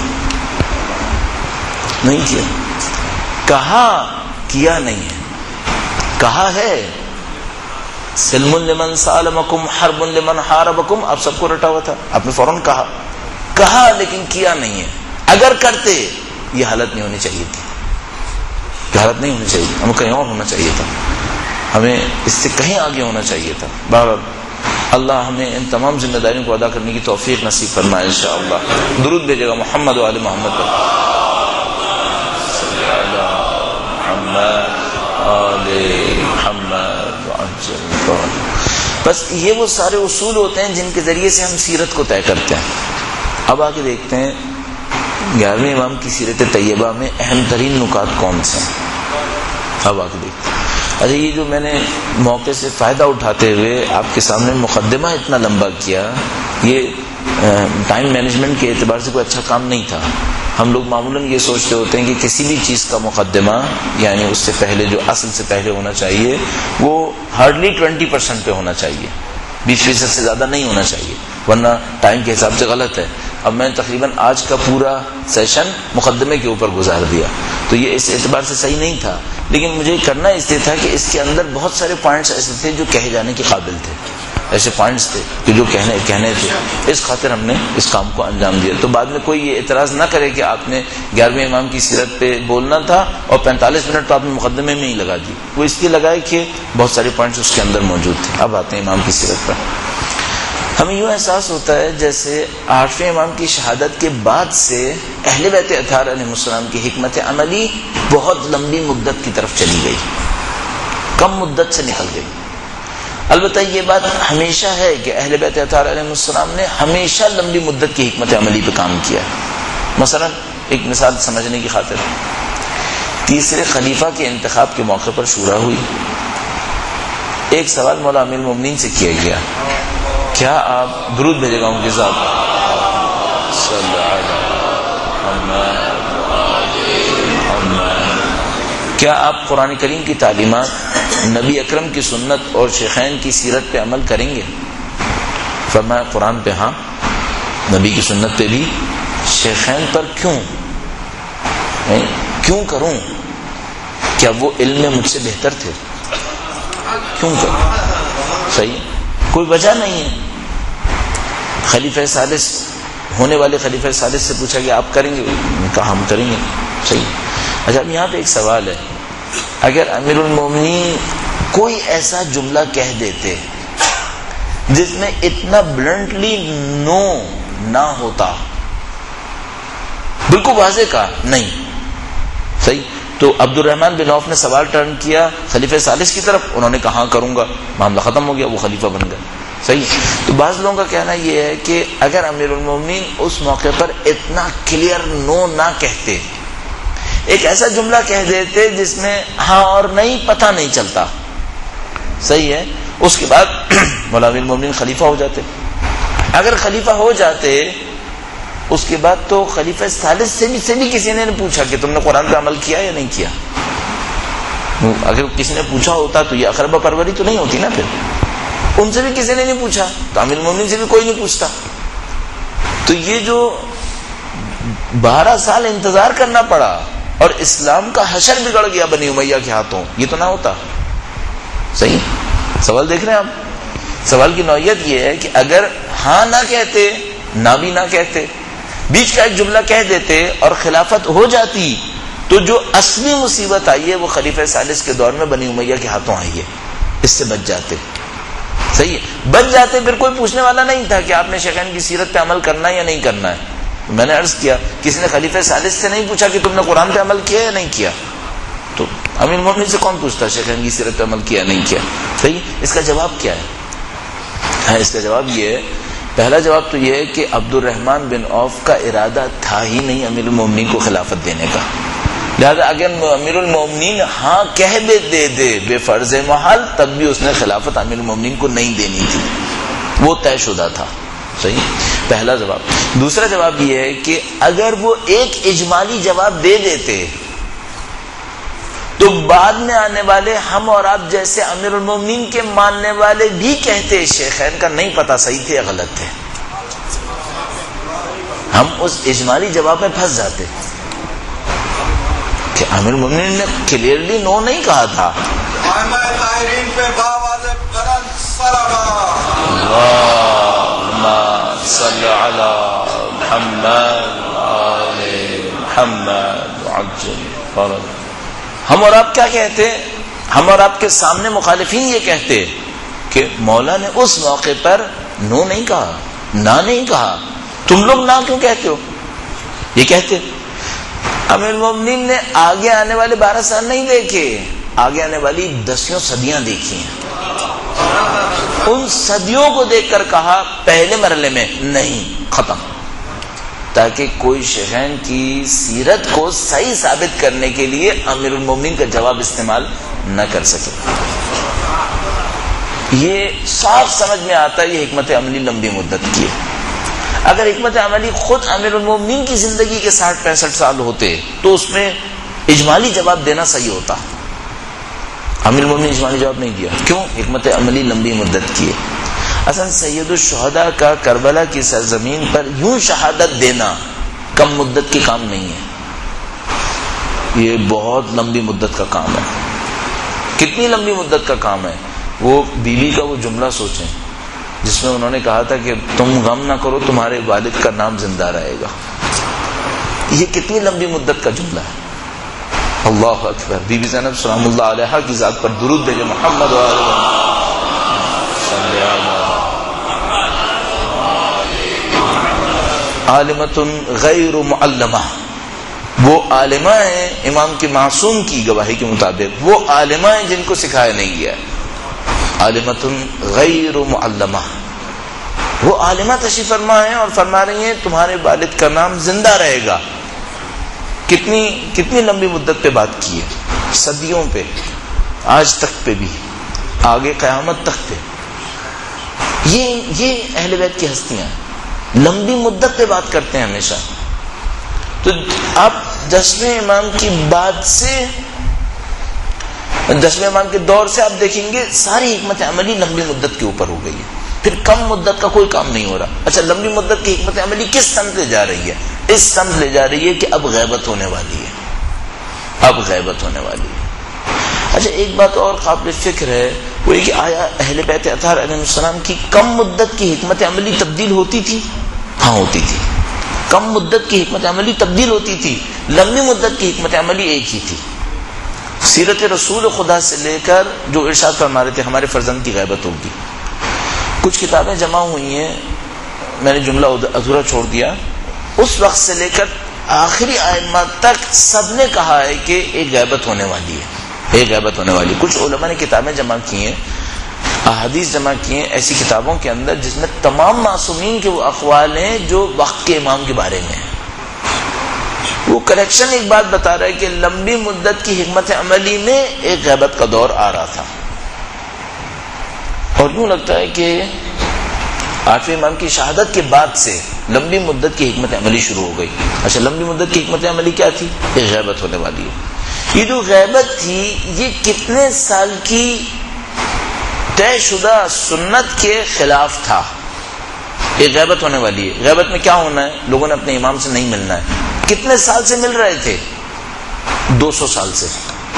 S1: نہیں کیا. کہا, کیا نہیں ہے. کہا ہے سلم لمن سالمکم حرب لمن حاربکم, آپ سب کو رٹا ہوا تھا, آپ نے فوراً کہا. کہا لیکن کیا نہیں ہے. اگر کرتے یہ حالت نہیں ہونی چاہیے تھی, یہ حالت نہیں ہونی چاہیے تھی. ہمیں کہیں اور ہونا چاہیے تھا, ہمیں اس سے کہیں آگے ہونا چاہیے تھا. بہرحال اللہ ہمیں ان تمام ذمہ داریوں کو ادا کرنے کی توفیق نصیب فرمائے انشاءاللہ. درود بھیجے گا محمد و آل محمد پر. بس یہ وہ سارے اصول ہوتے ہیں جن کے ذریعے سے ہم سیرت کو طے کرتے ہیں. اب آگے دیکھتے ہیں گیارہویں امام کی سیرت طیبہ میں اہم ترین نکات کون سے ہیں. اب آگے دیکھتے ہیں. اچھا یہ جو میں نے موقع سے فائدہ اٹھاتے ہوئے آپ کے سامنے مقدمہ اتنا لمبا کیا, یہ ٹائم مینجمنٹ کے اعتبار سے کوئی اچھا کام نہیں تھا. ہم لوگ معمولاً یہ سوچتے ہوتے ہیں کہ کسی بھی چیز کا مقدمہ یعنی اس سے پہلے جو اصل سے پہلے ہونا چاہیے وہ ہارڈلی ٹوینٹی پرسینٹ پہ ہونا چاہیے, بیس فیصد سے زیادہ نہیں ہونا چاہیے, ورنہ ٹائم کے حساب سے غلط ہے. اب میں تقریباً آج کا پورا سیشن مقدمے کے اوپر گزار دیا, تو یہ اس اعتبار سے صحیح نہیں تھا. لیکن مجھے کرنا اس لیے تھا کہ اس کے اندر بہت سارے پوائنٹس ایسے تھے جو کہے جانے کے قابل تھے. ایسے پوائنٹس تھے کہ جو کہنے کہنے تھے، اس خاطر ہم نے اس کام کو انجام دیا. تو بعد میں کوئی یہ اعتراض نہ کرے کہ آپ نے گیارہویں امام کی سیرت پہ بولنا تھا اور پینتالیس منٹ تو آپ نے مقدمے میں ہی لگا دی. وہ اس لیے لگائے کہ بہت سارے پوائنٹس اس کے اندر موجود تھے. اب آتے ہیں امام کی سیرت پر. ہمیں یوں احساس ہوتا ہے جیسے آٹھویں امام کی شہادت کے بعد سے اہل بیت اطہار علیہ السلام کی حکمت عملی بہت لمبی مدت کی طرف چلی گئی، کم مدت سے نکل گئی. البتہ یہ بات ہمیشہ ہے کہ اہل بیت اطہار علیہ السلام نے ہمیشہ لمبی مدت کی حکمت عملی پہ کام کیا. مثلا ایک مثال سمجھنے کی خاطر، تیسرے خلیفہ کے انتخاب کے موقع پر شورا ہوئی. ایک سوال مولا امیر المومنین سے کیا گیا، کیا آپ درود بھیجے گا ان کے ساتھ، کیا آپ قرآن کریم کی تعلیمات، نبی اکرم کی سنت اور شیخین کی سیرت پہ عمل کریں گے؟ فرمایا قرآن پہ ہاں، نبی کی سنت پہ بھی، شیخین پر کیوں کیوں کروں؟ کیا وہ علم میں مجھ سے بہتر تھے؟ کیوں کروں؟ صحیح، کوئی وجہ نہیں ہے. خلیفہ ثالث ہونے والے خلیفہ ثالث سے پوچھا کہ آپ کریں گے؟ کہا ہم کریں گے. صحیح. اچھا اب یہاں پہ ایک سوال ہے، اگر امیر المومنین کوئی ایسا جملہ کہہ دیتے جس میں اتنا بلنٹلی نو نہ ہوتا، بالکل واضح کہا نہیں، صحیح، تو عبد الرحمن بن عوف نے سوال ٹرن کیا خلیفہ ثالث کی طرف، انہوں نے کہا کروں گا، معاملہ ختم ہو گیا، وہ خلیفہ بن گئے. صحیح. تو بعض لوگوں کا کہنا یہ ہے کہ اگر امیر المومنین اس موقع پر اتنا کلیئر نو نہ کہتے، ایک ایسا جملہ کہہ دیتے جس میں ہاں اور نہیں پتہ نہیں چلتا، صحیح ہے، اس کے بعد مولا امیر المومنین خلیفہ ہو جاتے. اگر خلیفہ ہو جاتے اس کے بعد تو خلیفہ ثالث سے بھی سے بھی کسی نے پوچھا کہ تم نے قرآن پہ عمل کیا یا نہیں کیا. اگر کسی نے پوچھا ہوتا تو یہ اقربہ پروری تو نہیں ہوتی نا، پھر ان سے بھی کسی نے نہیں پوچھا تو امیر المومنین سے بھی کوئی نہیں پوچھتا. تو یہ جو بارہ سال انتظار کرنا پڑا اور اسلام کا حشر بگڑ گیا بنی امیہ کے ہاتھوں، یہ تو نہ ہوتا. صحیح. سوال دیکھ رہے ہیں آپ، سوال کی نوعیت یہ ہے کہ اگر ہاں نہ کہتے، نہ بھی نہ کہتے، بیچ کا ایک جملہ کہہ دیتے اور خلافت ہو جاتی، تو جو اصلی مصیبت آئی ہے وہ خلیفہ ثالث کے دور میں بنی امیہ کے ہاتھوں آئی ہے، اس سے بچ جاتے. صحیح ہے، بچ جاتے، پھر کوئی پوچھنے والا نہیں تھا کہ آپ نے شیخین کی سیرت پہ عمل کرنا ہے یا نہیں کرنا ہے. میں نے عرض کیا کسی نے خلیفہ ثالث سے نہیں پوچھا کہ تم نے قرآن پہ عمل کیا یا نہیں کیا، تو امیر المومنین سے کون پوچھتا شیخین کی سیرت پہ عمل کیا یا نہیں کیا. صحیح. اس کا جواب کیا ہے؟ ہاں اس کا جواب یہ ہے، پہلا جواب تو یہ ہے کہ عبد الرحمن بن عوف کا ارادہ تھا ہی نہیں امیر المومنین کو خلافت دینے کا. لہذا اگر امیر المومنین ہاں کہہ بھی دے دے بے فرض محال، تب بھی اس نے خلافت امیر المومنین کو نہیں دینی تھی، وہ طے شدہ تھا. صحیح. پہلا جواب. دوسرا جواب یہ ہے کہ اگر وہ ایک اجمالی جواب دے دیتے تو بعد میں آنے والے ہم اور آپ جیسے امیر المومنین کے ماننے والے بھی کہتے شیخین کا نہیں پتا صحیح تھے یا غلط تھے. ہم اس اجمالی جواب میں پھنس جاتے کہ امیر المومنین نے کلیئرلی نو نہیں کہا تھا. اللہم صل علی محمد آل محمد عجل فرج. ہم اور آپ کیا کہتے؟ ہم اور آپ کے سامنے مخالفین یہ کہتے کہ مولا نے اس موقع پر نو نہیں کہا، نہ نہیں کہا، تم لوگ نہ کیوں کہتے ہو، یہ کہتے. امیر المومنین نے آگے آنے والے بارہ سال نہیں دیکھے، آگے آنے والی دسیوں صدیاں دیکھی ہیں. ان صدیوں کو دیکھ کر کہا پہلے مرحلے میں نہیں، ختم، تاکہ کوئی شیخین کی سیرت کو صحیح ثابت کرنے کے لیے امیر المومنین کا جواب استعمال نہ کر سکے. یہ صاف سمجھ میں آتا ہے یہ حکمت عملی لمبی مدت کی ہے. اگر حکمت عملی خود امیر المومنین کی زندگی کے ساٹھ پینسٹھ سال ہوتے تو اس میں اجمالی جواب دینا صحیح ہوتا. امیر المومنین اجمالی جواب نہیں دیا، کیوں؟ حکمت عملی لمبی مدت کی ہے. اصلا سید الشہداء کا کربلا کی سرزمین پر یوں شہادت دینا کم مدت کی کام نہیں ہے، یہ بہت لمبی مدت کا کام ہے. کتنی لمبی مدت کا کام ہے؟ وہ بیوی کا وہ جملہ سوچیں جس میں انہوں نے کہا تھا کہ تم غم نہ کرو، تمہارے والد کا نام زندہ رہے گا. یہ کتنی لمبی مدت کا جملہ ہے. اللہ اکبر. بی بی زینب سلام اللہ علیہا کی ذات پر درود بھیجے. محمد عالمۃ غیر معلمہ، وہ عالمہ ہیں امام کے معصوم کی گواہی کے مطابق، وہ عالمہ ہیں جن کو سکھایا نہیں گیا. عالمۃ غیر معلمہ، وہ عالمہ تشریف فرما ہیں اور فرما رہی ہیں تمہارے والد کا نام زندہ رہے گا. کتنی کتنی لمبی مدت پہ بات کی ہے، صدیوں پہ، آج تک پہ بھی، آگے قیامت تک پہ. یہ یہ اہل بیت کی ہستیاں لمبی مدت پہ بات کرتے ہیں ہمیشہ. تو آپ دسویں امام کی بات سے، دسویں امام کے دور سے آپ دیکھیں گے ساری حکمت عملی لمبی مدت کے اوپر ہو گئی ہے. پھر کم مدت کا کوئی کام نہیں ہو رہا. اچھا، لمبی مدت کی حکمت عملی کس سمت لے جا رہی ہے؟ اس سمت لے جا رہی ہے کہ اب غیبت ہونے والی ہے، اب غیبت ہونے والی ہے. اچھا، ایک بات اور قابل فکر ہے، وہ یہ کہ آیا اہل بیت اطہار علیہ السلام کی کم مدت کی حکمت عملی تبدیل ہوتی تھی؟ ہاں ہوتی تھی. کم مدت کی حکمت عملی تبدیل ہوتی تھی، لمبی مدت کی حکمت عملی ایک ہی تھی. سیرت رسول خدا سے لے کر جو ارشاد فرما رہے تھے ہمارے فرزند کی غیبت ہوگی. کچھ کتابیں جمع ہوئی ہیں، میں نے جملہ ادھورا چھوڑ دیا. اس وقت سے لے کر آخری ائمہ تک سب نے کہا ہے کہ ایک غیبت ہونے والی ہے، ایک غیبت ہونے والی ہے. کچھ علماء نے کتابیں جمع کی ہیں، احادیث جمع کی ہیں ایسی کتابوں کے اندر جس میں تمام معصومین کے وہ اقوال ہیں جو وقت کے امام کے بارے میں ہیں. وہ کریکشن ایک بات بتا رہا ہے کہ لمبی مدت کی حکمت عملی میں ایک غیبت کا دور آ رہا تھا. اور یوں لگتا ہے کہ آٹھویں امام کی شہادت کے بعد سے لمبی مدت کی حکمت عملی شروع ہو گئی. اچھا، لمبی مدت کی حکمت عملی کیا تھی؟ ایک غیبت ہونے والی ہے. یہ جو غیبت تھی یہ کتنے سال کی طے شدہ سنت کے خلاف تھا. ایک غیبت ہونے والی ہے. غیبت میں کیا ہونا ہے؟ لوگوں نے اپنے امام سے نہیں ملنا ہے. کتنے سال سے مل رہے تھے؟ دو سو سال سے.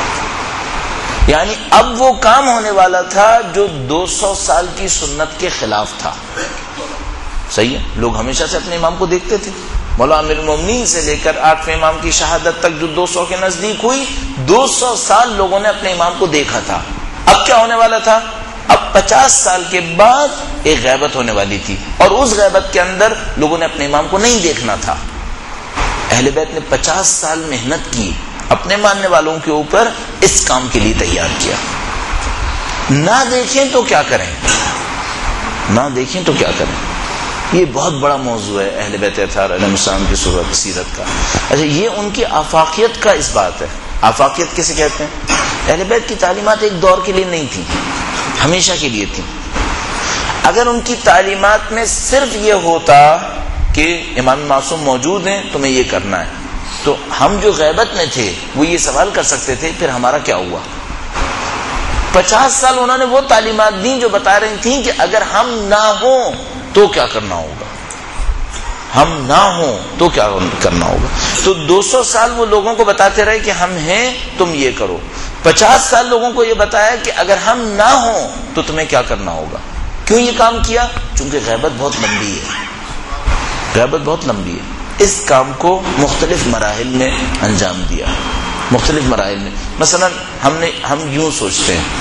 S1: یعنی اب وہ کام ہونے والا تھا جو دو سو سال کی سنت کے خلاف تھا. صحیح ہے. لوگ ہمیشہ سے اپنے امام کو دیکھتے تھے. مولا امیر المومنین سے لے کر آٹھویں امام کی شہادت تک جو دو سو کے نزدیک ہوئی، دو سو سال لوگوں نے اپنے امام کو دیکھا تھا. اب کیا ہونے والا تھا؟ اب پچاس سال کے بعد ایک غیبت ہونے والی تھی، اور اس غیبت کے اندر لوگوں نے اپنے امام کو نہیں دیکھنا تھا. اہل بیت نے پچاس سال محنت کی، اپنے ماننے والوں کے اوپر اس کام کے لیے تیار کیا. نہ دیکھیں تو کیا کریں، نہ دیکھیں تو کیا کریں. یہ بہت بڑا موضوع ہے اہل بیت اطہار علیہ السلام کی صورت سیرت کا. اچھا، یہ ان کی آفاقیت کا اس بات ہے. آفاقیت کسے کہتے ہیں؟ اہل بیت کی تعلیمات ایک دور کے لیے نہیں تھی، ہمیشہ کے لیے تھی. اگر ان کی تعلیمات میں صرف یہ ہوتا کہ امام معصوم موجود ہیں تمہیں یہ کرنا ہے، تو ہم جو غیبت میں تھے وہ یہ سوال کر سکتے تھے پھر ہمارا کیا ہوا. پچاس سال انہوں نے وہ تعلیمات دیں جو بتا رہی تھیں کہ اگر ہم نہ ہوں تو کیا کرنا ہوگا، ہم نہ ہوں تو کیا کرنا ہوگا. تو دو سو سال وہ لوگوں کو بتاتے رہے کہ ہم ہیں تم یہ کرو. پچاس سال لوگوں کو یہ بتایا کہ اگر ہم نہ ہوں تو تمہیں کیا کرنا ہوگا. کیوں یہ کام کیا؟ چونکہ غیبت بہت لمبی ہے، غیبت بہت لمبی ہے. اس کام کو مختلف مراحل میں انجام دیا، مختلف مراحل میں. مثلا ہم نے ہم یوں سوچتے ہیں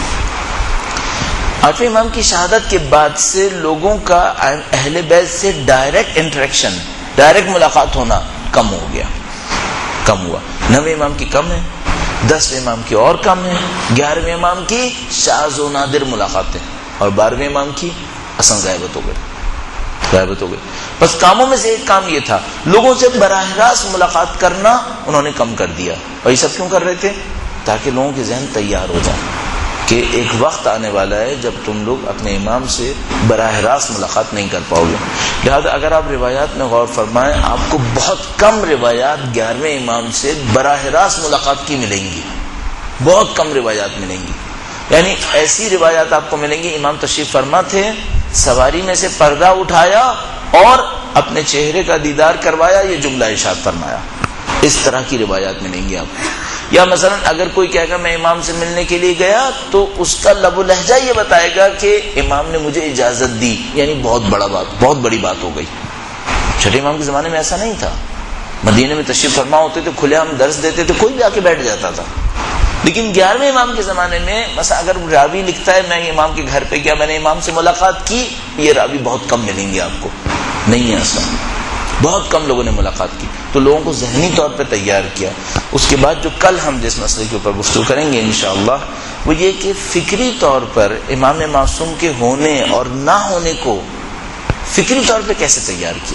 S1: آٹھویں امام کی شہادت کے بعد سے لوگوں کا اہل بیت سے ڈائریکٹ انٹریکشن، ڈائریکٹ ملاقات ہونا کم ہو گیا، کم ہوا. نویں امام کی کم ہے، دسویں امام کی اور کم ہے، گیارہویں امام کی شاذ و نادر ملاقاتیں، اور بارہویں امام کی اصل غیبت ہو گئی، غیبت ہو گئی. بس کاموں میں سے ایک کام یہ تھا، لوگوں سے براہ راست ملاقات کرنا انہوں نے کم کر دیا. اور یہ سب کیوں کر رہے تھے؟ تاکہ لوگوں کے ذہن تیار ہو جائیں کہ ایک وقت آنے والا ہے جب تم لوگ اپنے امام سے براہ راست ملاقات نہیں کر پاؤ گے. لہذا اگر آپ روایات میں غور فرمائیں، آپ کو بہت کم روایات گیارہویں امام سے براہ راست ملاقات کی ملیں گی، بہت کم روایات ملیں گی. یعنی ایسی روایات آپ کو ملیں گی، امام تشریف فرما تھے، سواری میں سے پردہ اٹھایا اور اپنے چہرے کا دیدار کروایا، یہ جملہ ارشاد فرمایا. اس طرح کی روایات ملیں گی آپ کو. یا مثلا اگر کوئی کہے گا میں امام سے ملنے کے لیے گیا تو اس کا لب و لہجہ یہ بتائے گا کہ امام نے مجھے اجازت دی، یعنی بہت بڑا بات، بہت بڑی بات ہو گئی۔ چھٹے امام کے زمانے میں ایسا نہیں تھا، مدینے میں تشریف فرما ہوتے تھے، کھلے ہم درس دیتے تھے، کوئی بھی آ کے بیٹھ جاتا تھا۔ لیکن گیارہویں امام کے زمانے میں مثلا اگر راوی لکھتا ہے میں امام کے گھر پہ گیا، میں نے امام سے ملاقات کی، یہ راوی بہت کم ملیں گے آپ کو، نہیں ہے ایسا، بہت کم لوگوں نے ملاقات کی۔ تو لوگوں کو ذہنی طور پہ تیار کیا۔ اس کے بعد جو کل ہم جس مسئلے کے اوپر گفتگو کریں گے انشاءاللہ وہ یہ کہ فکری طور پر امام معصوم کے ہونے اور نہ ہونے کو فکری طور پہ کیسے تیار کیا۔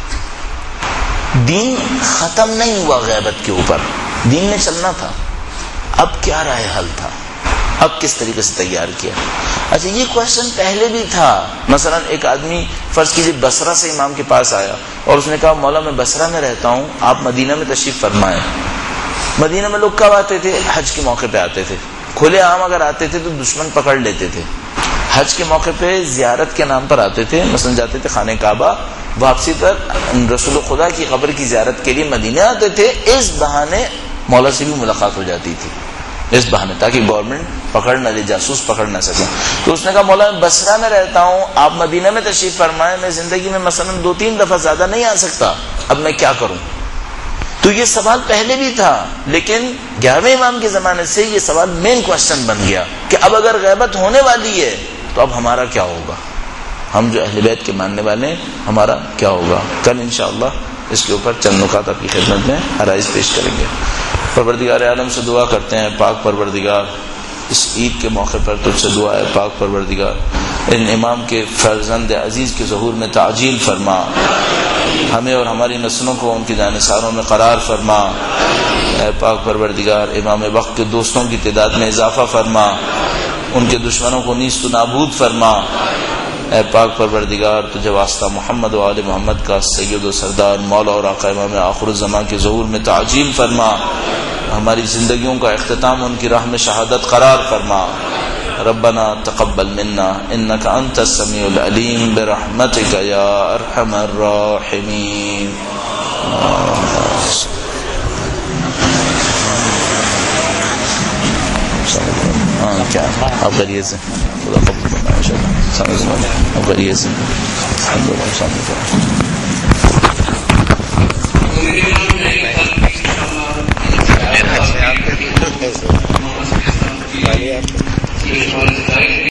S1: دین ختم نہیں ہوا غیبت کے اوپر، دین میں چلنا تھا، اب کیا رائے حل تھا، اب کس طریقے سے تیار کیا۔ اچھا یہ کوشچن پہلے بھی تھا، مثلا ایک آدمی فرض کیجیے بصرہ سے امام کے پاس آیا اور اس نے کہا مولا میں بصرہ میں رہتا ہوں، آپ مدینہ میں تشریف فرمائیں۔ مدینہ میں لوگ کب آتے تھے؟ حج کے موقع پہ آتے تھے، کھلے عام اگر آتے تھے تو دشمن پکڑ لیتے تھے۔ حج کے موقع پہ زیارت کے نام پر آتے تھے، مثلا جاتے تھے خانہ کعبہ، واپسی پر رسول خدا کی قبر کی زیارت کے لیے مدینہ آتے تھے، اس بہانے مولا سے بھی ملاقات ہو جاتی تھی، اس بہانے، تاکہ گورنمنٹ پکڑ نہ لے، جاسوس پکڑ نہ سکے۔ تو اس نے کہا مولا میں بصرہ میں رہتا ہوں، آپ مدینہ میں تشریف فرمائیں، میں زندگی میں مثلا دو تین دفعہ زیادہ نہیں آ سکتا، اب میں کیا کروں؟ تو یہ سوال پہلے بھی تھا، لیکن گیارہویں امام کے زمانے سے یہ سوال مین کوشچن بن گیا کہ اب اگر غیبت ہونے والی ہے تو اب ہمارا کیا ہوگا، ہم جو اہل بیت کے ماننے والے ہیں ہمارا کیا ہوگا۔ کل انشاءاللہ اس کے اوپر چند نکات آپ کی خدمت میں عرائض پیش کریں گے۔ پروردگار عالم سے دعا کرتے ہیں، پاک پروردگار اس عید کے موقع پر تجھ سے دعا ہے، پاک پروردگار ان امام کے فرزند عزیز کے ظہور میں تعجیل فرما، ہمیں اور ہماری نسلوں کو ان کی جانثاروں میں قرار فرما۔ اے پاک پروردگار امام وقت کے دوستوں کی تعداد میں اضافہ فرما، ان کے دشمنوں کو نیست و نابود فرما۔ اے پاک پروردگار تجھے واسطہ محمد و آل محمد کا سید و سردار مولا اور آقا امام آخر الزمان کے ظہور میں تعجیل فرما، ہماری زندگیوں کا اختتام ان کی راہ میں شہادت قرار فرما۔ ربنا تقبل منا انك انت السميع العليم برحمتك يا ارحم الراحمين۔ ہاں کیا آپ کریے سے خدا قبول کرنا ان شاء اللہ، آپ کریے سے الحمد للہ۔